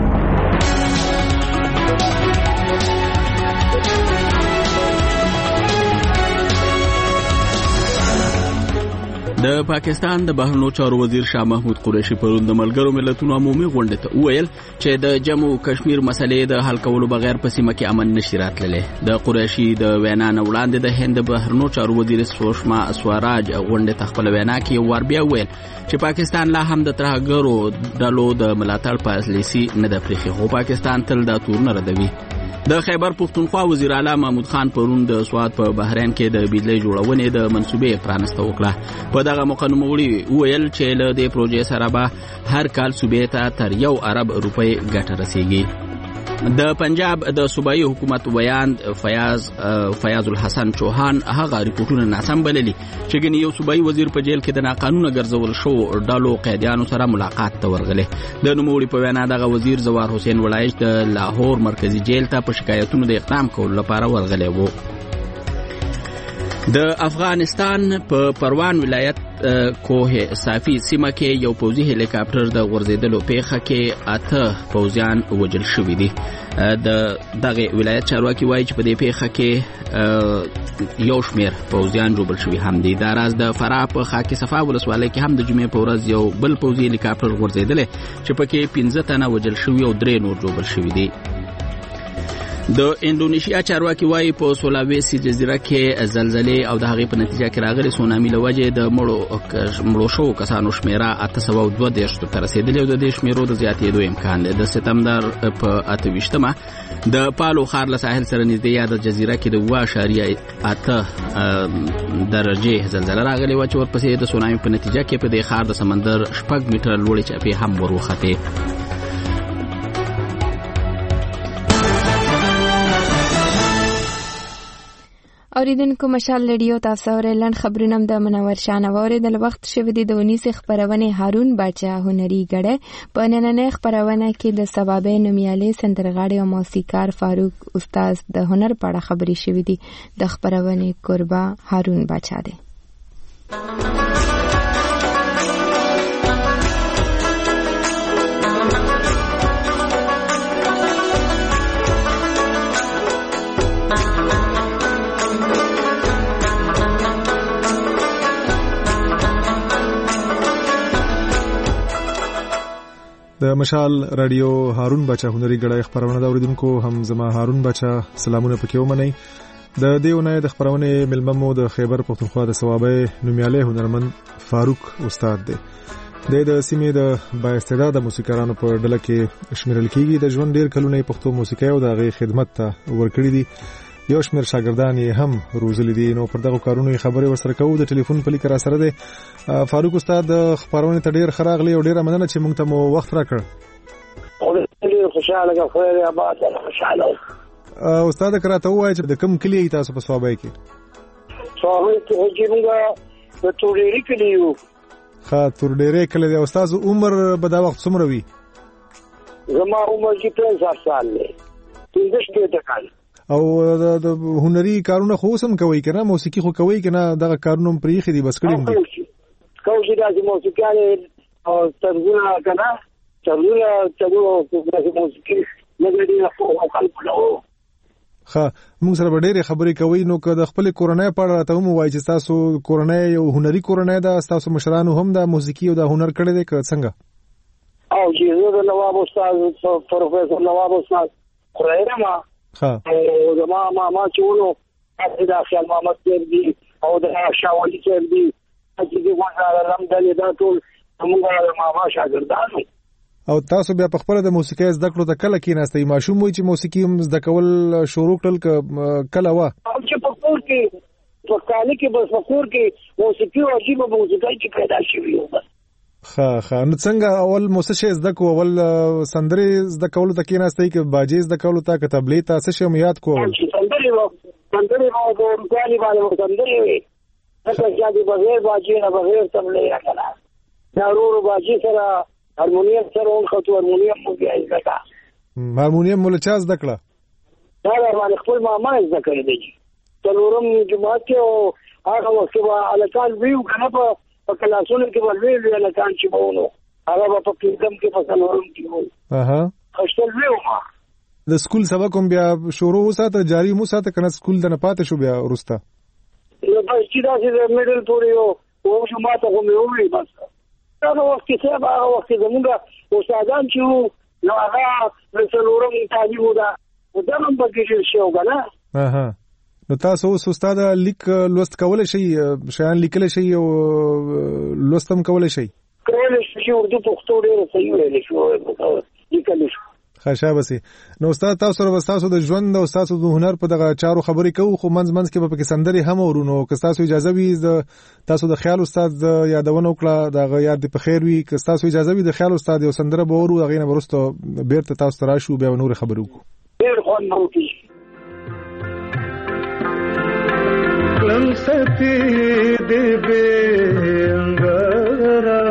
د پاکستان د بهرنیو چارو وزیر شاه محمود قریشي پرون د ملګرو ملتونو عمومي غونډه ته وویل چې د جموں کشمیر مسلې د حل کولو بغیر په سیمه کې امن نشي راتللی. د قریشي د وینا نه وړاندې د هند بهرنیو چارو وزیر سوشما سوراج غونډه ته خپل وینا کې یو وار بیا وویل چې پاکستان لا هم د ترهګرو ډلو د ملاتړ پالیسي نه ده پرېښې خو پاکستان تل دا تورونه ردوي. د خیبر پختونخوا وزیر اعلی محمود خان پرون د سواد په بحرین کې د بجلی جوړونې د منصوبې پرانسته وکړه. په دغه موقع نوموړي وویل چې له دې پروژې سره به هر کال صوبې ته تر 1 ارب روپۍ ګټه رسیږي. د پنجاب د صوبایي حکومت ویاند فیاض الحسن چوهان هغه ریپورتونه ناسم بللي چې ګنې یو صوبایي وزیر په جیل کې د ناقانونه ګرځول شو ډالو قیدیانو سره ملاقات ته ورغلی. د نوموړي په وینا دغه وزیر زوار حسین ولایش د لاهور مرکزی جیل ته په شکایتونو د اقدام کولو لپاره ورغلی وو. د افغانستان په پروان ولایت کوه صافی سیمه کې یو پوځي هلیکاپټر د غورځېدلو پیښه کې 8 پوځیان وژل شوي دي. د دغه ولایت چارواکي وایي چې په دې پیښه کې یو شمېر پوځیان ژوبل شوي هم دي. دا راز د فراه په خاک صفا ولسوالۍ کې هم د جمعې په ورځ یو بل پوځي هلیکاپټر غورځېدلی چې پکې 15 تنه وژل شوي او 3 نور ژوبل شوي دي. د انډونیشیا چارواکي وایي په سولاویسي جزیره کې زلزلې او د هغې په نتیجه کې راغلي سونامي له وجې د مړو شوو کسانو شمېره 832 ته رسېدلې او د دې شمېرو د زیاتېدو امکان دی. د سپتمبر په 28مه د پالو ښار له ساحل سره نږدې یاده جزیره کې د 7.8 درجې زلزله راغلې وه چې ورپسې د سونامي په نتیجه کې په دې ښار د سمندر 6 میټره لوړې چپې هم وروختې. اوریدونکو مشال ریډیو تاسو ورلند خبرونه د منور شانه اوریدل وخت شوه د 19 خبرونه هارون باچا هنري غړې په نننې خبرونه کې د سبابې نومیالي سندرغاړي او موسیقار فاروق استاد د هنر په اړه خبري شوې دي. د خبرونه قربا هارون باچا دی. د مشال رادیو هارون بچا هنري غړای خبرونه دا اوریدونکو هم زما هارون بچا سلامونه پکې ومنئ. د دیونه د خبرونه ملممو د خیبر پختونخوا د ثوابې نومیاله هنرمند فاروق استاد دی. د سیمې د با استعداد موسیقارانو په ډله کې شمیرل کیږي. د ژوند ډیر کلونه پښتو موسیقي او د غي خدمت ته ورکړي دي. یو شمیر شاګردان یې هم روزل دي. نو پر دغه کارونو خبرې ورسره کوو. د ټلیفون په لیک را سره دی. فاروق استاد خبرونه ته ډیر خراغلی او ډیره مننه چې موږ ته مو وخت راکړ. خوشاله غفور آباد خوشاله استاد کراته وای چې د کم کلی تاسو په صوابای کې صوابای کې چې موږ د تورډيري کلی یو. ها تورډيري کلی د استاد عمر به دا وخت څومره وي؟ زما عمر چې 50 سال دی. 30 کال او د هنري کارونه خو سم کوي کنه موسیقي خو کوي کنه دغه کارونه پرېخي دي بس کړم دي کوي د موسیقي او ترجمه کنه ترجمه د موسیقي نه دی خو خلک نو ها موږ سره ډېرې خبرې کوي. نو که د خپل کورنۍ په اړه ته مو وایي چې تاسو کورنۍ یو هنري کورنۍ ده تاسو مشرانو هم د موسیقي او د هنر کړی دی که څنګه؟ او چې زه د نواب استاد پروفیسور نواب استاد قرآن ما ها او زما ماما چونو دا خیال محمد صاحب دی او دا شاولی صاحب دی چې دغه وزارت لمدل دا ټول موږ د ماما شاګردانو. او تاسو بیا په خپل د موسیقي زده کړو ته کله کېناستئ؟ ماشوم وای چې موسیقي هم زده کول شروع کړل کله وا؟ چې په کور کې په کال کې بس په کور کې موسیقي او عجیب موسیقي چې پیدا شوی و. ها نو څنګه اول موسیقي زده کو اول سندري زده کول ته کېناستئ کې باجې زده کول ته کتابلې ته څه شی یاد کو؟ چې سندري سندرې مو په روکالي باندې سندرې وي ځکه چې د بغیر باجي نه بغیر تبلې راکنه دا ورو باجي سره هارمونیم سره اون خطو هارمونیم مو بیا ځکه هارمونیم مول چا زده کړه دا باندې خپل ماما زده کړی دی څلورم جماعت کې او هغه وخت به الکان ویو کنه په کلاسونو کې ولوي الکان چې وونو هغه په پینځم کې په څلورم کې وو خشتل ویو ما د سکول سبق کوم بیا شروع وساته جاری مو ساته کنه سکول د نه پاتې شو بیا ورسته نو بس چې دا چې میډل پورې او جماعت هم وی بس دا وخت کې څه هغه وخت زموږ استادان چې نو هغه د څلورم تعلیم ودا دا هم پکې شو کنه نو تاسو اوس استاد لیک لوست کولای شي شیان لیکل شي او لوستم کولای شي کولای شي اردو پښتو ډېر صحیح ویل شو لیکل شو خشابسي نو استاد تاسو سره تاسو د ژوند او تاسو د هنر په دغه چارو خبرې کوو خو منځ کې په کې سندري هم ورونو که تاسو اجازه وي تاسو د خیال استاد یادونه وکړه دغه یاد په خیر وي که تاسو اجازه وي د خیال استاد یو سندره به ورو دغه نه ورسته بیرته تاسو تراشو بیا نور خبرو کو ډېر خوان مو کی کلم ستی دې بنګرا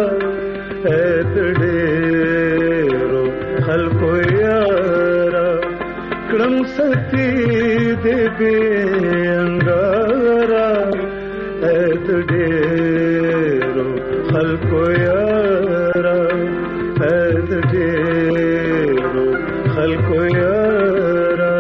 اتډېرو خلکو یارا کلم ستی دې بنګرا اتډېرو خلکو یارا اتډېرو خلکو یارا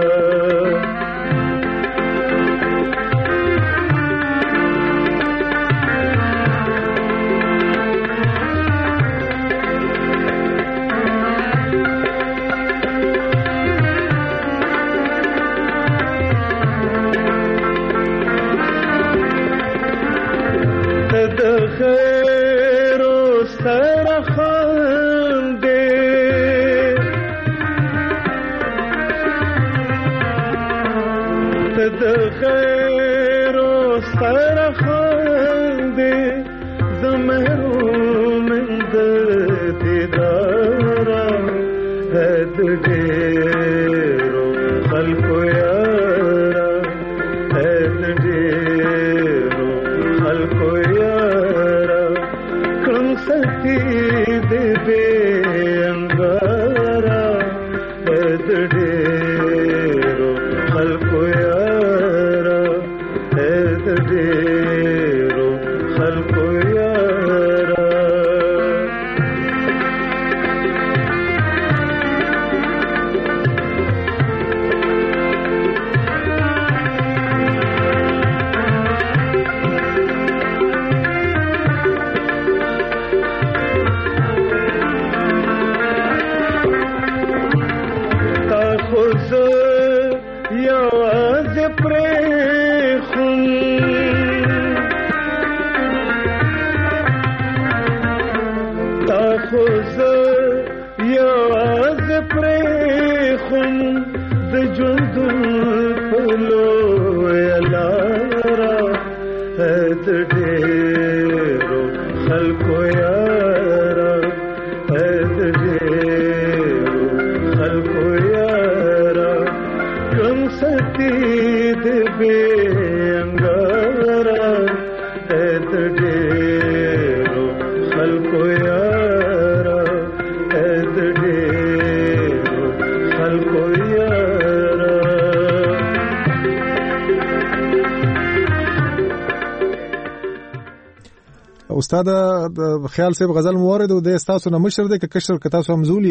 استاد خیال صاحب غزل مورد او د تاسو نه مشر دی که کشر که تاسو همزولي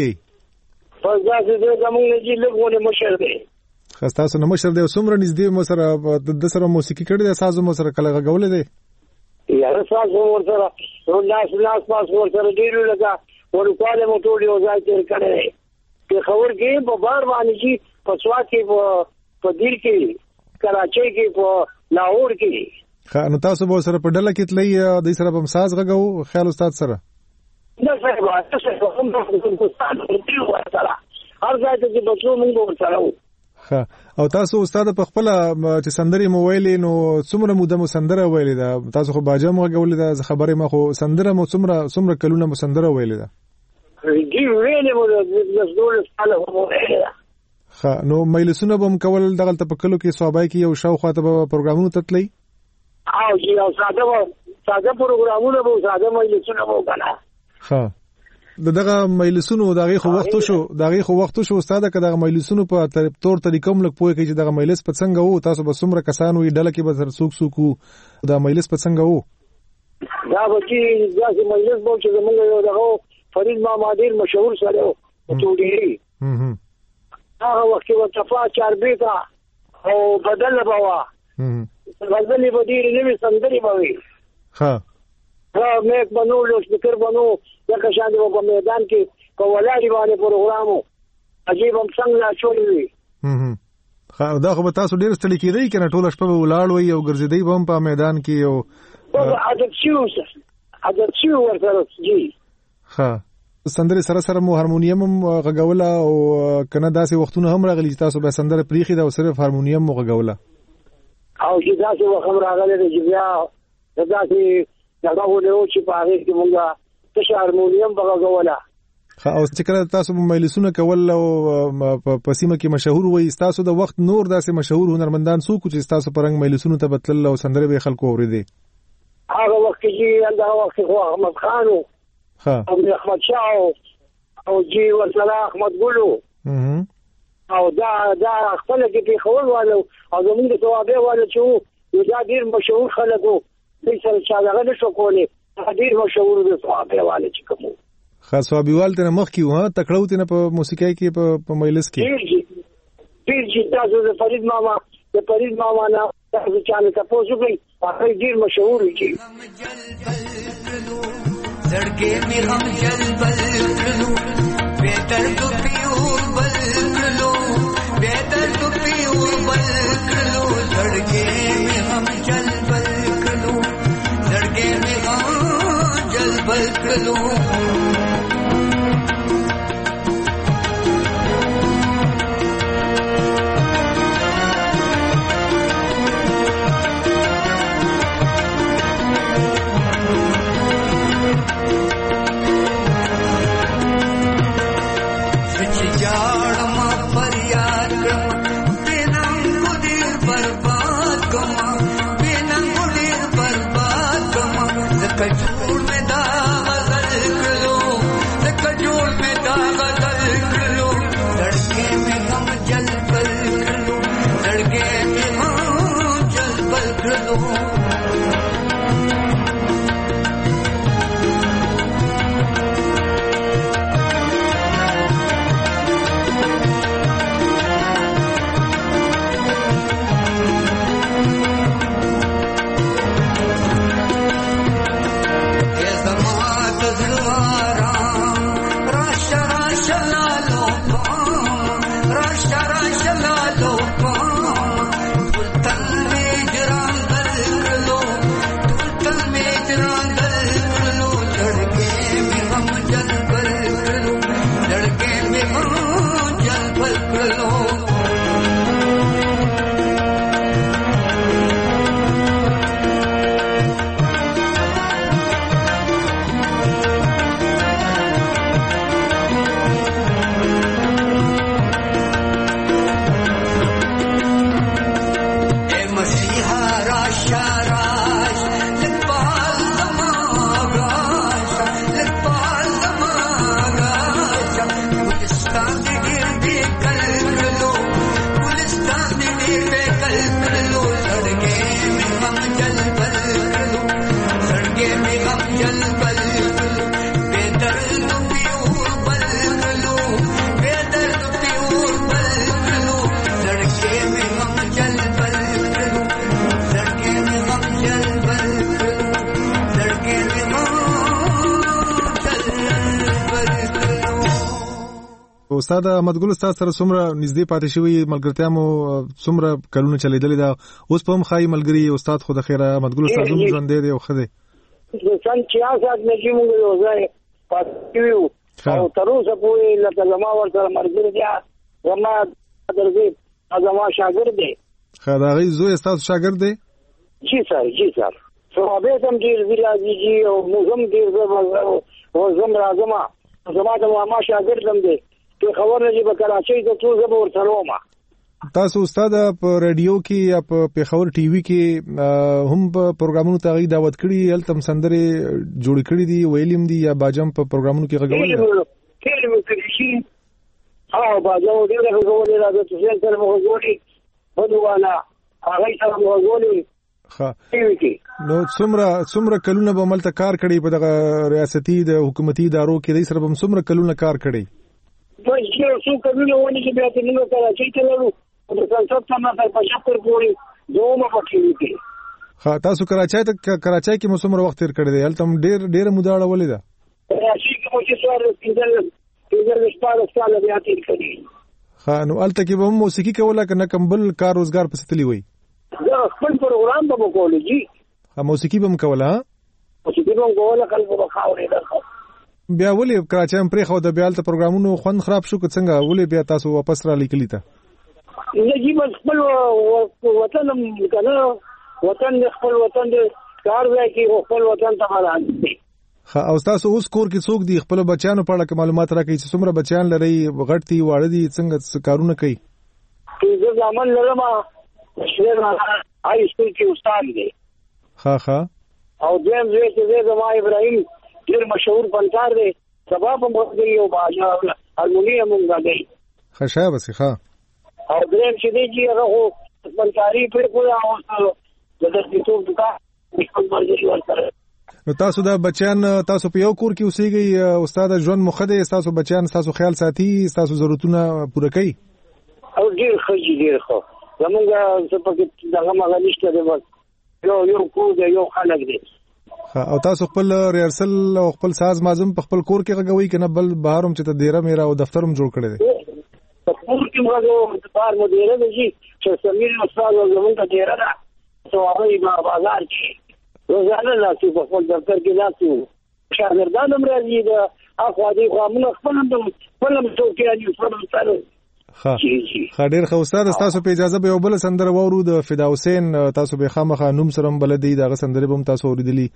پس دا چې زموږ نه جی لګونه مشر دی خاص تاسو نه مشر دی څومره نږدې مو سره د سره موسیقي کړی دی تاسو مو سره کله غوړل دی یاره تاسو ورسره لاس پاس ورسره ډیرو لگا ورکواله مو ټول یو ځای تیر کړی په خبر کې په بار باندې چې په سوا کې په دیر کې کراچۍ کې په لاهور کې نو تاسو به سره په ډله کې تللی د سره په مساز غږو خیال استاد سره نه سره تاسو هم د استاد سره هر ځای ته چې بچو موږ ورسره وو او تاسو استاد په خپل چې سندري مو ویلې نو څومره موده مو سندره ویلې ده تاسو خو باجه مو غوړلې ده خبره ما خو سندره مو څومره کلونه مو سندره ویلې ده دې ویلې مو د ډول ساله مو ویلې ده نو مجلسونه به کول دغه په کلو کې صوبای کې یو شاوخوا ته پروګرامونو تتلی او جی او ساده پروګرامونه به ساده مجلسونه به کنه دغه مجلسونو دغه خو وخت شو استاد کده مجلسونو په تور طریقوم لک پوهه کې چې دغه مجلس په څنګه وو تاسو به څومره کسانو یې ډله کې به تر څوک دا مجلس په څنګه وو دا به چې ځکه مجلس به چې زمونږ یو دغه فرید ماما ډیر مشهور سره و ټوډيري هغه وخت و صفا چاربیتا او بدل بوا بدلې بدیر نیمه سندري بوي مېک بنو لوش فکر بنو لکه شان دی په میدان کې په ولادي باندې پروګرامو عجیب هم څنګه چولې دا خو به تاسو ډیر ستړي کېدئ کنه ټول شپه ولاړ وي او ګرځېدئ به هم په میدان کې او عادت شو ورته جی سندره سره مو هارمونیم هم غږوله او کنه داسې وختونه هم راغلي چې تاسو به سندره پریخي دا او صرف هارمونیم مو غږوله او چې تاسو وخت راغلي چې بیا داسې دغه ولو چې په هغه کې مونږه تش هارمونیم غږوله او چې کله تاسو مجلسونه کول او په سیمه کې مشهور وي تاسو د وخت نور داسې مشهور هنرمندان څوک چې تاسو پرنګ مجلسونو ته بتل او سندره به خلکو اوریدي هغه وخت کې دا وخت خو احمد خانو او احمد شاه او جی ورسره احمد ګلو او دا خپل کې په خول والو او زموږ د ثوابه والو چې دا ډیر مشهور خلکو د سره چاغه نشو کولې ډیر مشهور د ثوابه والو چې کوم خاص ثوابيوال ته مخ کیو ها تکړو ته په موسیقۍ کې په مجلس کې ډیر چې تاسو د فرید ماما نه تاسو چانه تاسو کوي هغه ډیر مشهور دي लड़के में हम जल बल लो बेहतर तो प्योर बल लो बेहतर तो प्योर बल लो लड़के में हम जल बल लो लड़के में हम जल बल लो कजूर में लड़के में हम जल बल लो लड़के में हम जल बल लो استاد احمد ګل استاد سره څومره نږدې پاتې شوی ملګرتیا مو څومره کلونه چلیدلې دا اوس په هم خای ملګری استاد خو د خیره احمد ګل استاد هم ژوند دی او خده سن 66 نه چې موږ یو ځای پاتېو او تر اوسه پورې لکه زما ورسره مرګ دی زما درځي زما شاګرد دی خدای زوی استاد شاګرد دی جی سر صحابه هم ډیر ویلاږي او موږ هم ډیر زما د ماما شاګرد هم دی په خبر نه چې په کراچۍ ته ټول زبر ورسره ما تاسو استاد په رادیو کې یا په پیښور ټي وي کې هم په پروګرامونو ته دعوت کړي هلته سندره جوړ کړي دي ویلیم دي یا باجم په پروګرامونو کې غږول کله مو کړی شي او باجم دې غږول راځي چې سره مو غوړي ودوانا هغه سره مو غوړي نو څومره کلونه به ملته کار کړی په دغه ریاستي د حکومتي ادارو کې د سره به څومره کلونه کار کړی په یو څو کلونه ونی چې بیا ته نو کراچۍ ته لاړو د کنسپټ نه تر پښتور پورې دوه مخکې دي تاسو کراچۍ کې مو څومره وخت تیر کړی دی هلته ډېر موده اړولې ده کراچۍ کې مو چې سوار پینځل شپږ سال بیا تیر کړی نو هلته کې به موسیقي کوله که نه کوم بل کار روزګار پسې تللی وی زه خپل پروګرام به وکولې جی موسیقي به هم کوله موسیقي به هم کوله خلکو به خاورېدل بیا ولې کراچۍ هم پرېښوده بیا هلته پروګرامونو خوند خراب شو که څنګه ولې بیا تاسو واپس را لیکلي ته نه جی بس خپل وطن که نه وطن د خپل وطن د کار ځای کې خپل وطن ته حالان دي او تاسو اوس کور کې څوک دي خپل بچیانو په اړه معلومات راکړئ چې څومره بچیان لري غټ دي واړه دي څنګه کارونه کوي زه ځامن لرم شهر هاي سکول کې استاد دی او دویم ځای چې زما ابراهیم ډېر مشهور فنکار دی سبا په موږ یو باجا هارمونیم موږ دی خشا بس او دریم چې دی چې هغه فنکاری پر کوی او د دستور دکان نو تاسو دا بچیان تاسو په یو کور کې اوسېږئ استاد ژوند مخده تاسو بچیان تاسو خیال ساتي تاسو ضرورتونه پوره کوي او ډېر ښه ډېر ښه زمونږ څه پکې دغه مغه نشته دی یو کور دی یو خلک دی او تاسو خپل ریهرسل او خپل ساز مازم په خپل کور کې غوي کنه بل بهر هم چې ته ډیره میرا او دفتر هم جوړ کړی دی په کور کې موږ بهر مو ډیره دی چې سمیر استاد زمونږ ډیره ده سو هغه بازار کې روزانه لاسو په خپل دفتر کې لاسو شاګردان هم راځي دا اخوا دي خو موږ خپل څوکۍ خپل سره ډېر ښه استاد تاسو په اجازه به یو بل سندره واورو د فدا حسین تاسو به خامخا نوم سره بلدی دغه سندره به تاسو اوریدلی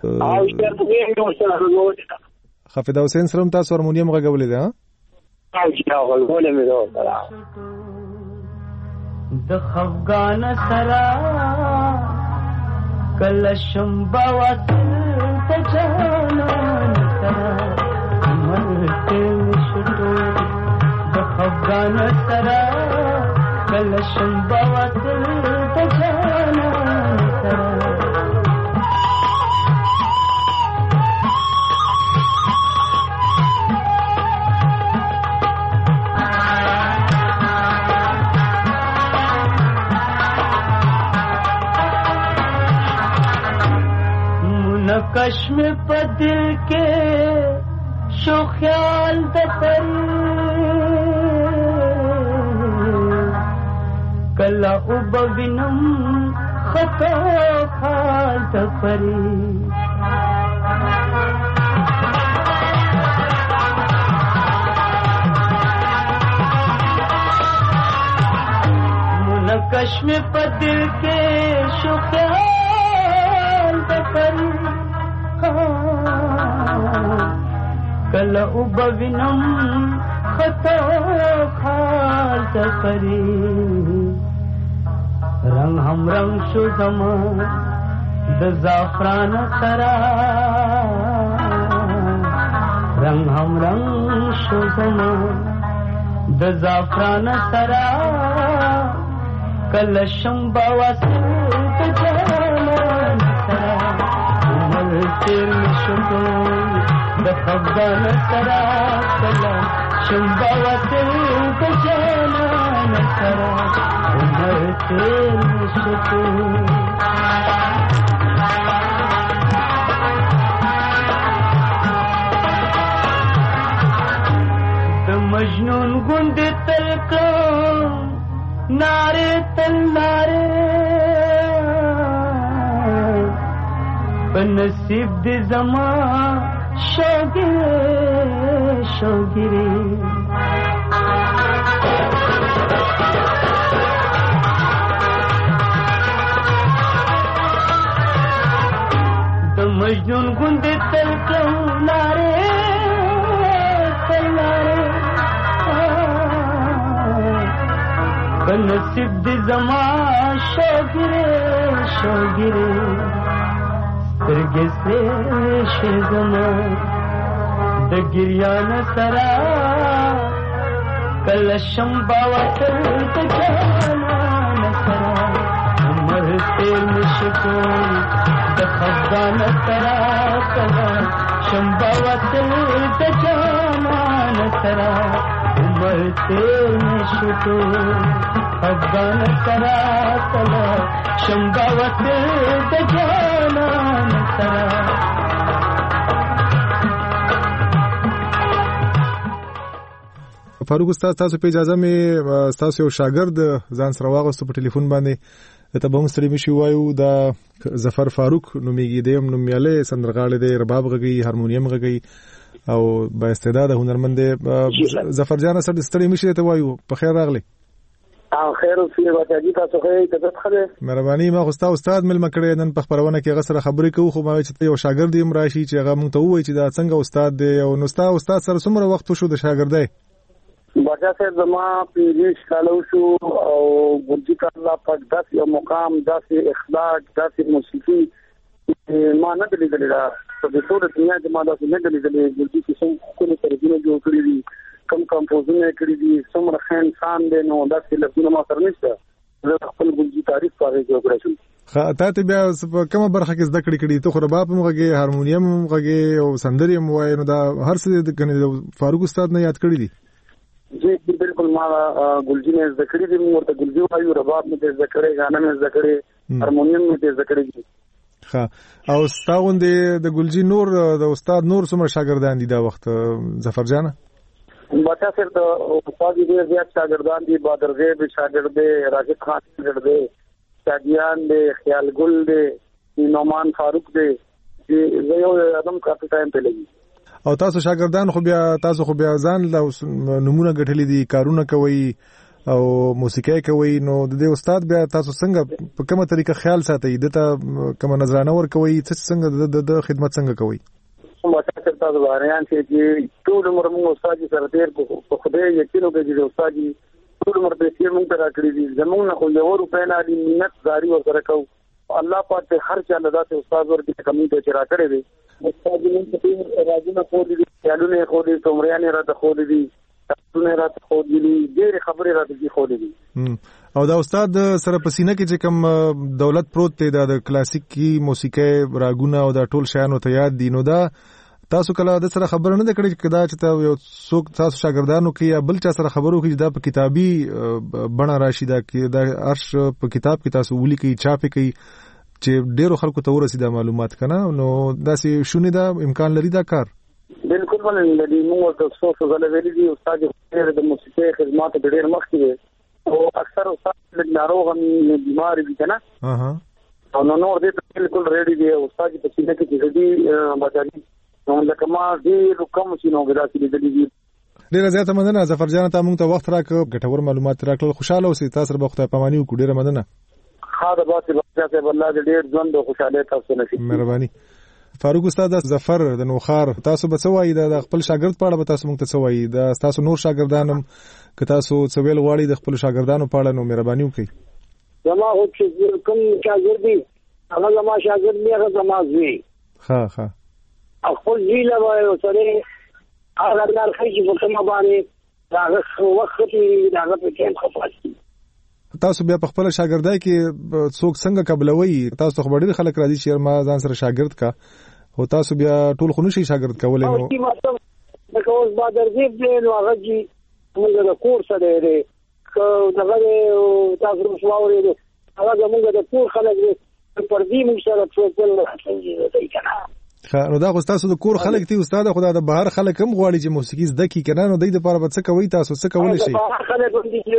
فدا حسین سره تاسو هارمونیم غږولې ده د خفغان سرا کلشم باوتل تجانان سرا مرته شټو افغان سرا کلشم باوتل تجانا سرا منکش میں پدل کے شو خیال دفر کلا وبوینم خطا خال تفری منکش میں پدل کے شو خیال تفری کلا وبوینم خطا خال تفری رنگ هم رنگ شو زمان د زعفران سرا رنگ هم رنگ شو زمان د زعفران سرا کلشم باوتل تجانا سرا عمر تیر شکو د خفغان سرا کلشم باوتل تجانا سرا تیر شکو د مجنون گوند تلکم نارے تل نارے بنصیب دی زمان شوگیرے شوگیرے مجنون گوند تلکم نارے تل نارے نصیب دی زما شوګره شوګره سترګې سرې زما د ګریان سرا کله شمبا وتر د جانان سرا عمر تیر مشکو د خزان سرا کله شمبا وتر د جانان سرا عمر تیر مشکو خزان سرا کله شمبا وتر د جانان سرا. فاروق استاد تاسو په اجازه مې تاسو یو شاګرد ځان سره واغستو په ټلیفون باندې ته به هم ستړي مشي وایو دا ظفر فاروق نومیږي دی هم نومیالی سندرغاړی دی رباب غږوي هارمونیم غږوي او با استعداده هنرمند دی. ظفر جان سره ستړي مشي ته وایو په خیر راغلی. خیر اوسې بچاجي تاسو خیر عزت خله مهرباني ما خو استاد ملما کړی نن په خبرونه کې غسر خبرې کوو خو ما چې یو شاګرد یم راشي چې هغه مونږ ته وایي چې دا څنګه استاد دی او نو استاد سره څومره وخت شو د شاګردۍ؟ بچا صاحب زما 25 کال شو او ګلجی کاله پک داس یو مقام داس اخلاق داس موسیقي ما نه دلیدل دا په ټول دنیا کې ما دا نه دلیدل ګلجی چې څنګه کومه ترجمه جوړ کړی دي کم کمپوزونه کړی دي څومره خان خان دی نو دا څه لفظونه ما سره نشته زه خپل ګلجی تاریخ پاره جوړ کړم. ته بیا کومه برخه کې زده کړې کړې ته خو رباب هم غږی هارمونیم هم غږی او سندرې هم وایي نو دا هر څه د فاروق استاد نه یاد کړی دي؟ جی بالکل ما ګلجی نه ذکرې دي موږ ته ګلجی وایو رباب نه ذکرې غانا نه ذکرې هارمونیم نه ذکرې دي. ها او استاوند د ګلجی نور د استاد نور څومره شاګردان دي دا وخت ظفر جان؟ بچا صرف د استاد دې زیات شاګردان دي بادر زیب شاګرد دی راجد خان شاګرد دی شادیان دی خیال ګل دی نومان فاروق دی چې زه یو ادم کافي ټایم په لګي. او تاسو شاګردان خو بیا ځان له نمونه غټلې دي کارونه کوي او موسیقي کوي نو د دې استاد بیا تاسو څنګه په کومه طریقه خیال ساتي دته کوم نظرانه ور کوي څنګه د خدمت څنګه کوي؟ ماته تاسو باندې چې ټول عمر موږ استاد سره تیر کو خدای یقینو کې چې استاد ټول عمر به تیر موږ راکړي دي زموږ نه خو یو روپې نه دي منت زاری ور سره کو الله پاک هر چا لدا ته استاد ورته کمی ته چر راکړي دي استاد نن په راځنه خو دي خیالونه خو دي تمریانه راته خو دي تاسو راته خو دي ډېر خبره راته خو دي. او دا استاد سره پسینه کې چې کوم دولت پروت دی د کلاسیکي موسیقي راګونه او دا ټول شیانو ته یاد دي نو دا تاسو کله د سره خبر نه کړی چې دا چې یو څوک تاسو شاګردانو کې یا بل چا سره خبرو کې دا په کتابي بڼه راشي دا ارش په کتاب کې تاسو ولي کې چاپې کې چې ډیرو خلکو ته ورسېدا معلومات کنه نو دا سي شونه دا امکان لري دا کار؟ بالکل ولې موږ ته څو غلې ویلي دي استاد د موسیقي خدمات ډېر مخکې دي او اکثر استاد ناروغ هم بیمار دي کنه او نو دې بالکل ریډي دي استاد په سینه کې دي بچالي نو لکه ما دې کوم شنو غدا چې دې دي. ډیره زیاته مننه ظفر جان ته موږ ته وخت راکړ ګټور معلومات راکړل خوشاله اوسئ تاسو به خدای پاماني وکړو ډیره مننه. خاطر باسي بچا والله ډیر ژوند او خوشاله تاسو نشي. مهرباني. فاروق استاد ظفر د نوخار تاسو به سوای د خپل شاګرد په اړه به تاسو موږ ته سوای د تاسو نور شاګردانم که تاسو څویل غواړي د خپل شاګردانو په اړه نو مهرباني وکړئ. زما هو چې کوم شاګرد دی هغه زما شاګرد دی هغه زما زوی ها خپل ځیله وایو سره هغه لار خېږي په کومه باندې هغه وخت دی هغه په کې خپل تاسو بیا په خپل شاګردای کې څوک څنګه قبلوي تاسو خبر ډیر خلک راځي چې ما ځان سره شاګرد کا او تاسو بیا ټول خو نشي شاګرد کولای نو د کوز بادر دې نو هغه چې موږ د کورس لري کو دغه تاسو شواوري هغه موږ د کور خلک پر دې موږ سره څو بل راځي دی کنه نو دا خو تاسو د کور خلک تی استاد خدا د بهر خلک هم غواړي چې موسیقي زده کی کنه نو د دې لپاره به څه کوي تاسو څه کولای شي خلک دې چې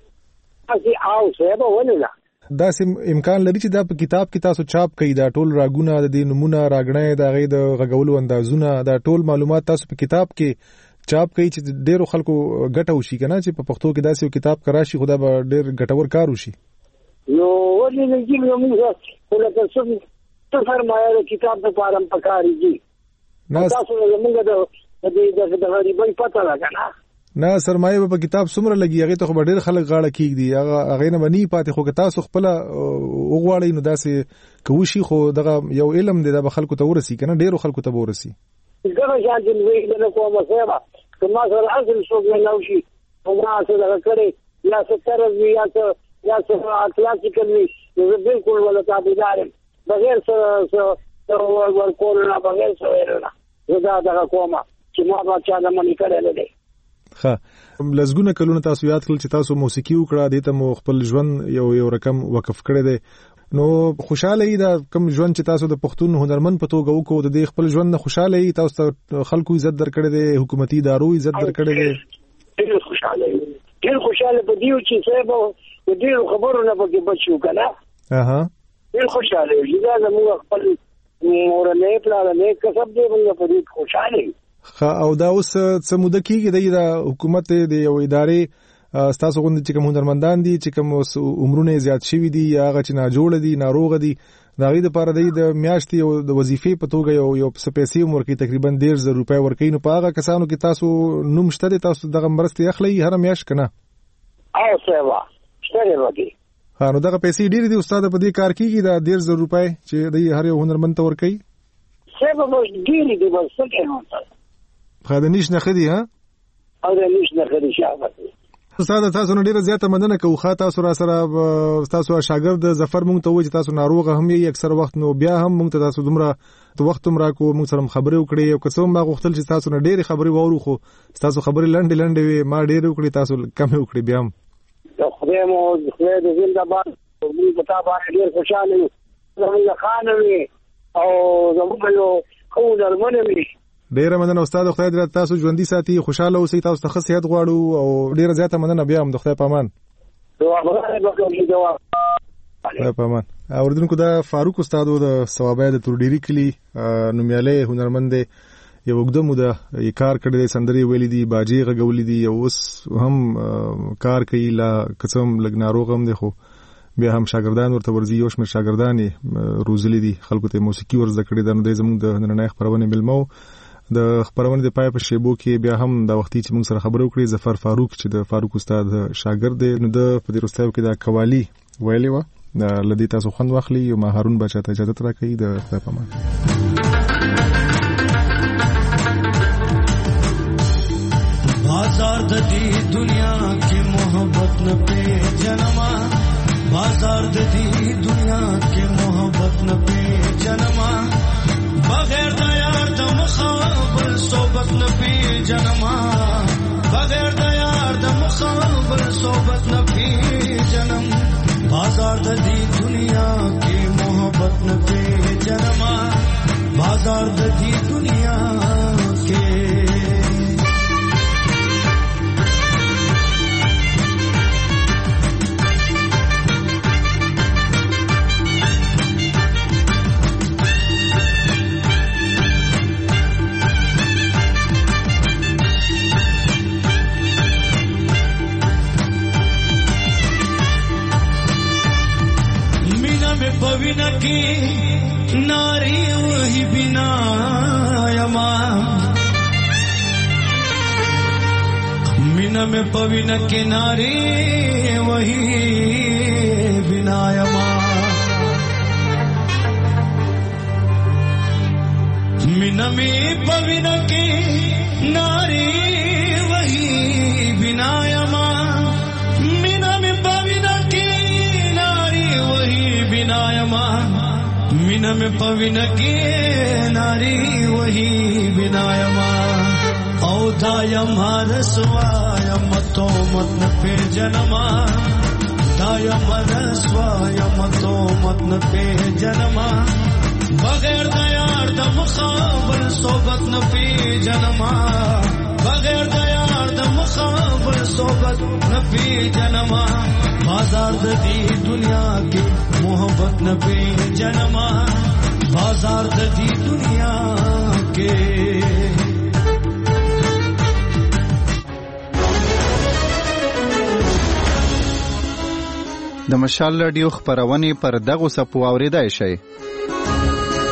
او څه به ونه دا سم امکان لري چې دا په کتاب کې تاسو چاپ کړئ دا ټول راګونه د دې نمونه راګنې دا غي د غږولو اندازونه دا ټول معلومات تاسو په کتاب کې چاپ کړئ چې ډیرو خلکو ګټه وشي کنه چې په پښتو کې داسې کتاب کراشي خدا به ډیر ګټور کار وشي. یو ولې نه کیږي موږ ولکه څه فرمایي د کتاب په اړه پکاري دي تاسو موږ د غریبۍ پته راکنه نه سرمایه په کتاب څومره لګي هغه ته ډېر خلک غاړه کیږي هغه نه بني پاتې خو که تاسو خپل وغواړئ نو داسې کوشي خو دغه یو علم دی د خلکو ته ورسي کنه ډېر خلکو ته ورسي دغه شان د وی د کومه سبا کما سره اصل څوک نه وشي هغه سره کړي یا ستر وی یا کلاسیکل وی نو بالکل ولا تابعدار بغیر سره ورکول نه بغیر سره نه دا کومه چې ما با چا د منی کړل دي ښه لزګونه کلونه تاسو یاد کړل چې تاسو موسیقي وکړه د ته مو خپل ژوند یو رقم وقف کړی دی نو خوشاله ای دا کوم ژوند چې تاسو د پښتون هنرمند په توګه وکړو د خپل ژوند نه خوشاله ای تاسو خلکو عزت درکړی دی حکومتي ادارو عزت درکړی دی ډېر خوشاله په دیو چې سبا د ډېر خبرو نه پکې بچو کنه ډېر خوشاله یو دا زموږ خپل مورنه پلانه کسب دی موږ په دې خوشاله او دا اوس څه موده کېږي د حکومت د یو ادارې ستاسو غوندې چې کوم هنرمندان دي چې کوم عمرونه زیات شوي دي یا هغه چې ناجوړه دي ناروغه دي د هغې دپاره د میاشتې او د وظیفې په توګه یو څه پیسې هم ورکوي تقریبا 1,000 روپۍ ورکوي نو په هغه کسانو کې تاسو نوم شته دی تاسو دغه مرستې اخلئ هره میاشت که نه او سیوا شته دی وکړي نو دغه پیسې ډېرې دي استاده په دې کار کېږي دا 1,000 روپۍ چې دی هر یو هنرمند ته ورکوي سیوا بس ډېرې دي بس څه کوي د نیش نښه دي او د نیش نښه دي شابه استاد تاسو نه ډیره زیاته مننه کوو خا تاسو را سره تاسو شاګرد ظفر مونږ ته وایي تاسو ناروغه هم یې اکثر وخت نو بیا هم مونږ ته تاسو دومره وخت هم راکو مونږ سره خبرې وکړې او که څه ما غوښتل چې تاسو نه ډېرې خبرې واورو خو تاسو خبرې لنډې وي ما ډېرې وکړې تاسو کمې وکړې بیا هم خدای مو خدای دې زنده‌باد موږ په تا باندې ډېر خوشاله یو زموږ خان وي او زموږ یو خو درمنه وي ډیره مننه استاد خدای دې تاسو ژوندۍ ساتي خوشاله اوسئ تاسو ته ښه صحت غواړو او ډیره زیاته مننه بیا هم د خدای په امان دعا وکړئ خدای په امان اوریدونکو دا فاروق استاد د ثوابای د تورډيري کلی نومیاله هنرمند یو وګدمو د کار کړی دی سندري ویلي دي باجی غولې دي اوس هم کار کوي لا قسم لګ ناروغ هم دی خو بیا هم شاګردان ورته ورزي یو شمېر شاګردان روزلي دي خلکو ته موسیقي ورزده کړې ده نو د زموږ د نننۍ خبرونه ملمو د خبرونه د پای په شیبو کې بیا هم دا وختي چې موږ سره خبرو کړې ظفر فاروق چې د فاروق استاد شاګرد دی نو د په دې وروستیو کې دا قوالی ویلې و د لدی تاسو خوند واخلي او ما هارون بچا ته اجازه راکړي د خدای په امان بازار د دې دنیا کې محبت نه په جنما بازار د دې دنیا کې محبت نه په جنما بغیر د یار د مخابل صحبت نه په جنما بغیر د یار د مخابل صحبت نه په جنم بازار د دې دنیا کې محبت نه په جنما بازار د دې دنیا کې पविना की नारी वही बिना यमा मीना में पविना की नारी वही बिना यमा मीना में पविना की नारी वही बिना यमा मीना में पविना की बिनायमा मीना में पविन के नारी वही बिनायमा औदायमा रसवायम तो मत पे जन्मा दायम रसवायम तो मत पे जन्मा बगैर दयार द मुखाबल सोबत न पे जन्मा बगैर दयार द मुखाबल सोबत न पे जन्मा बाजार दी दुनिया की मोहब्बत न पे जन्मा बाजार दी दुनिया के د مشال رادیو خبرونه پر دغه سپو اوریدای شي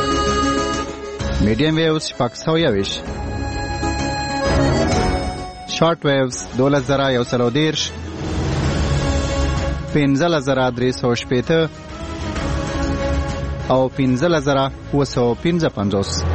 میډیم ویوز 628 شارټ ویوز 12130 15350 او 15955.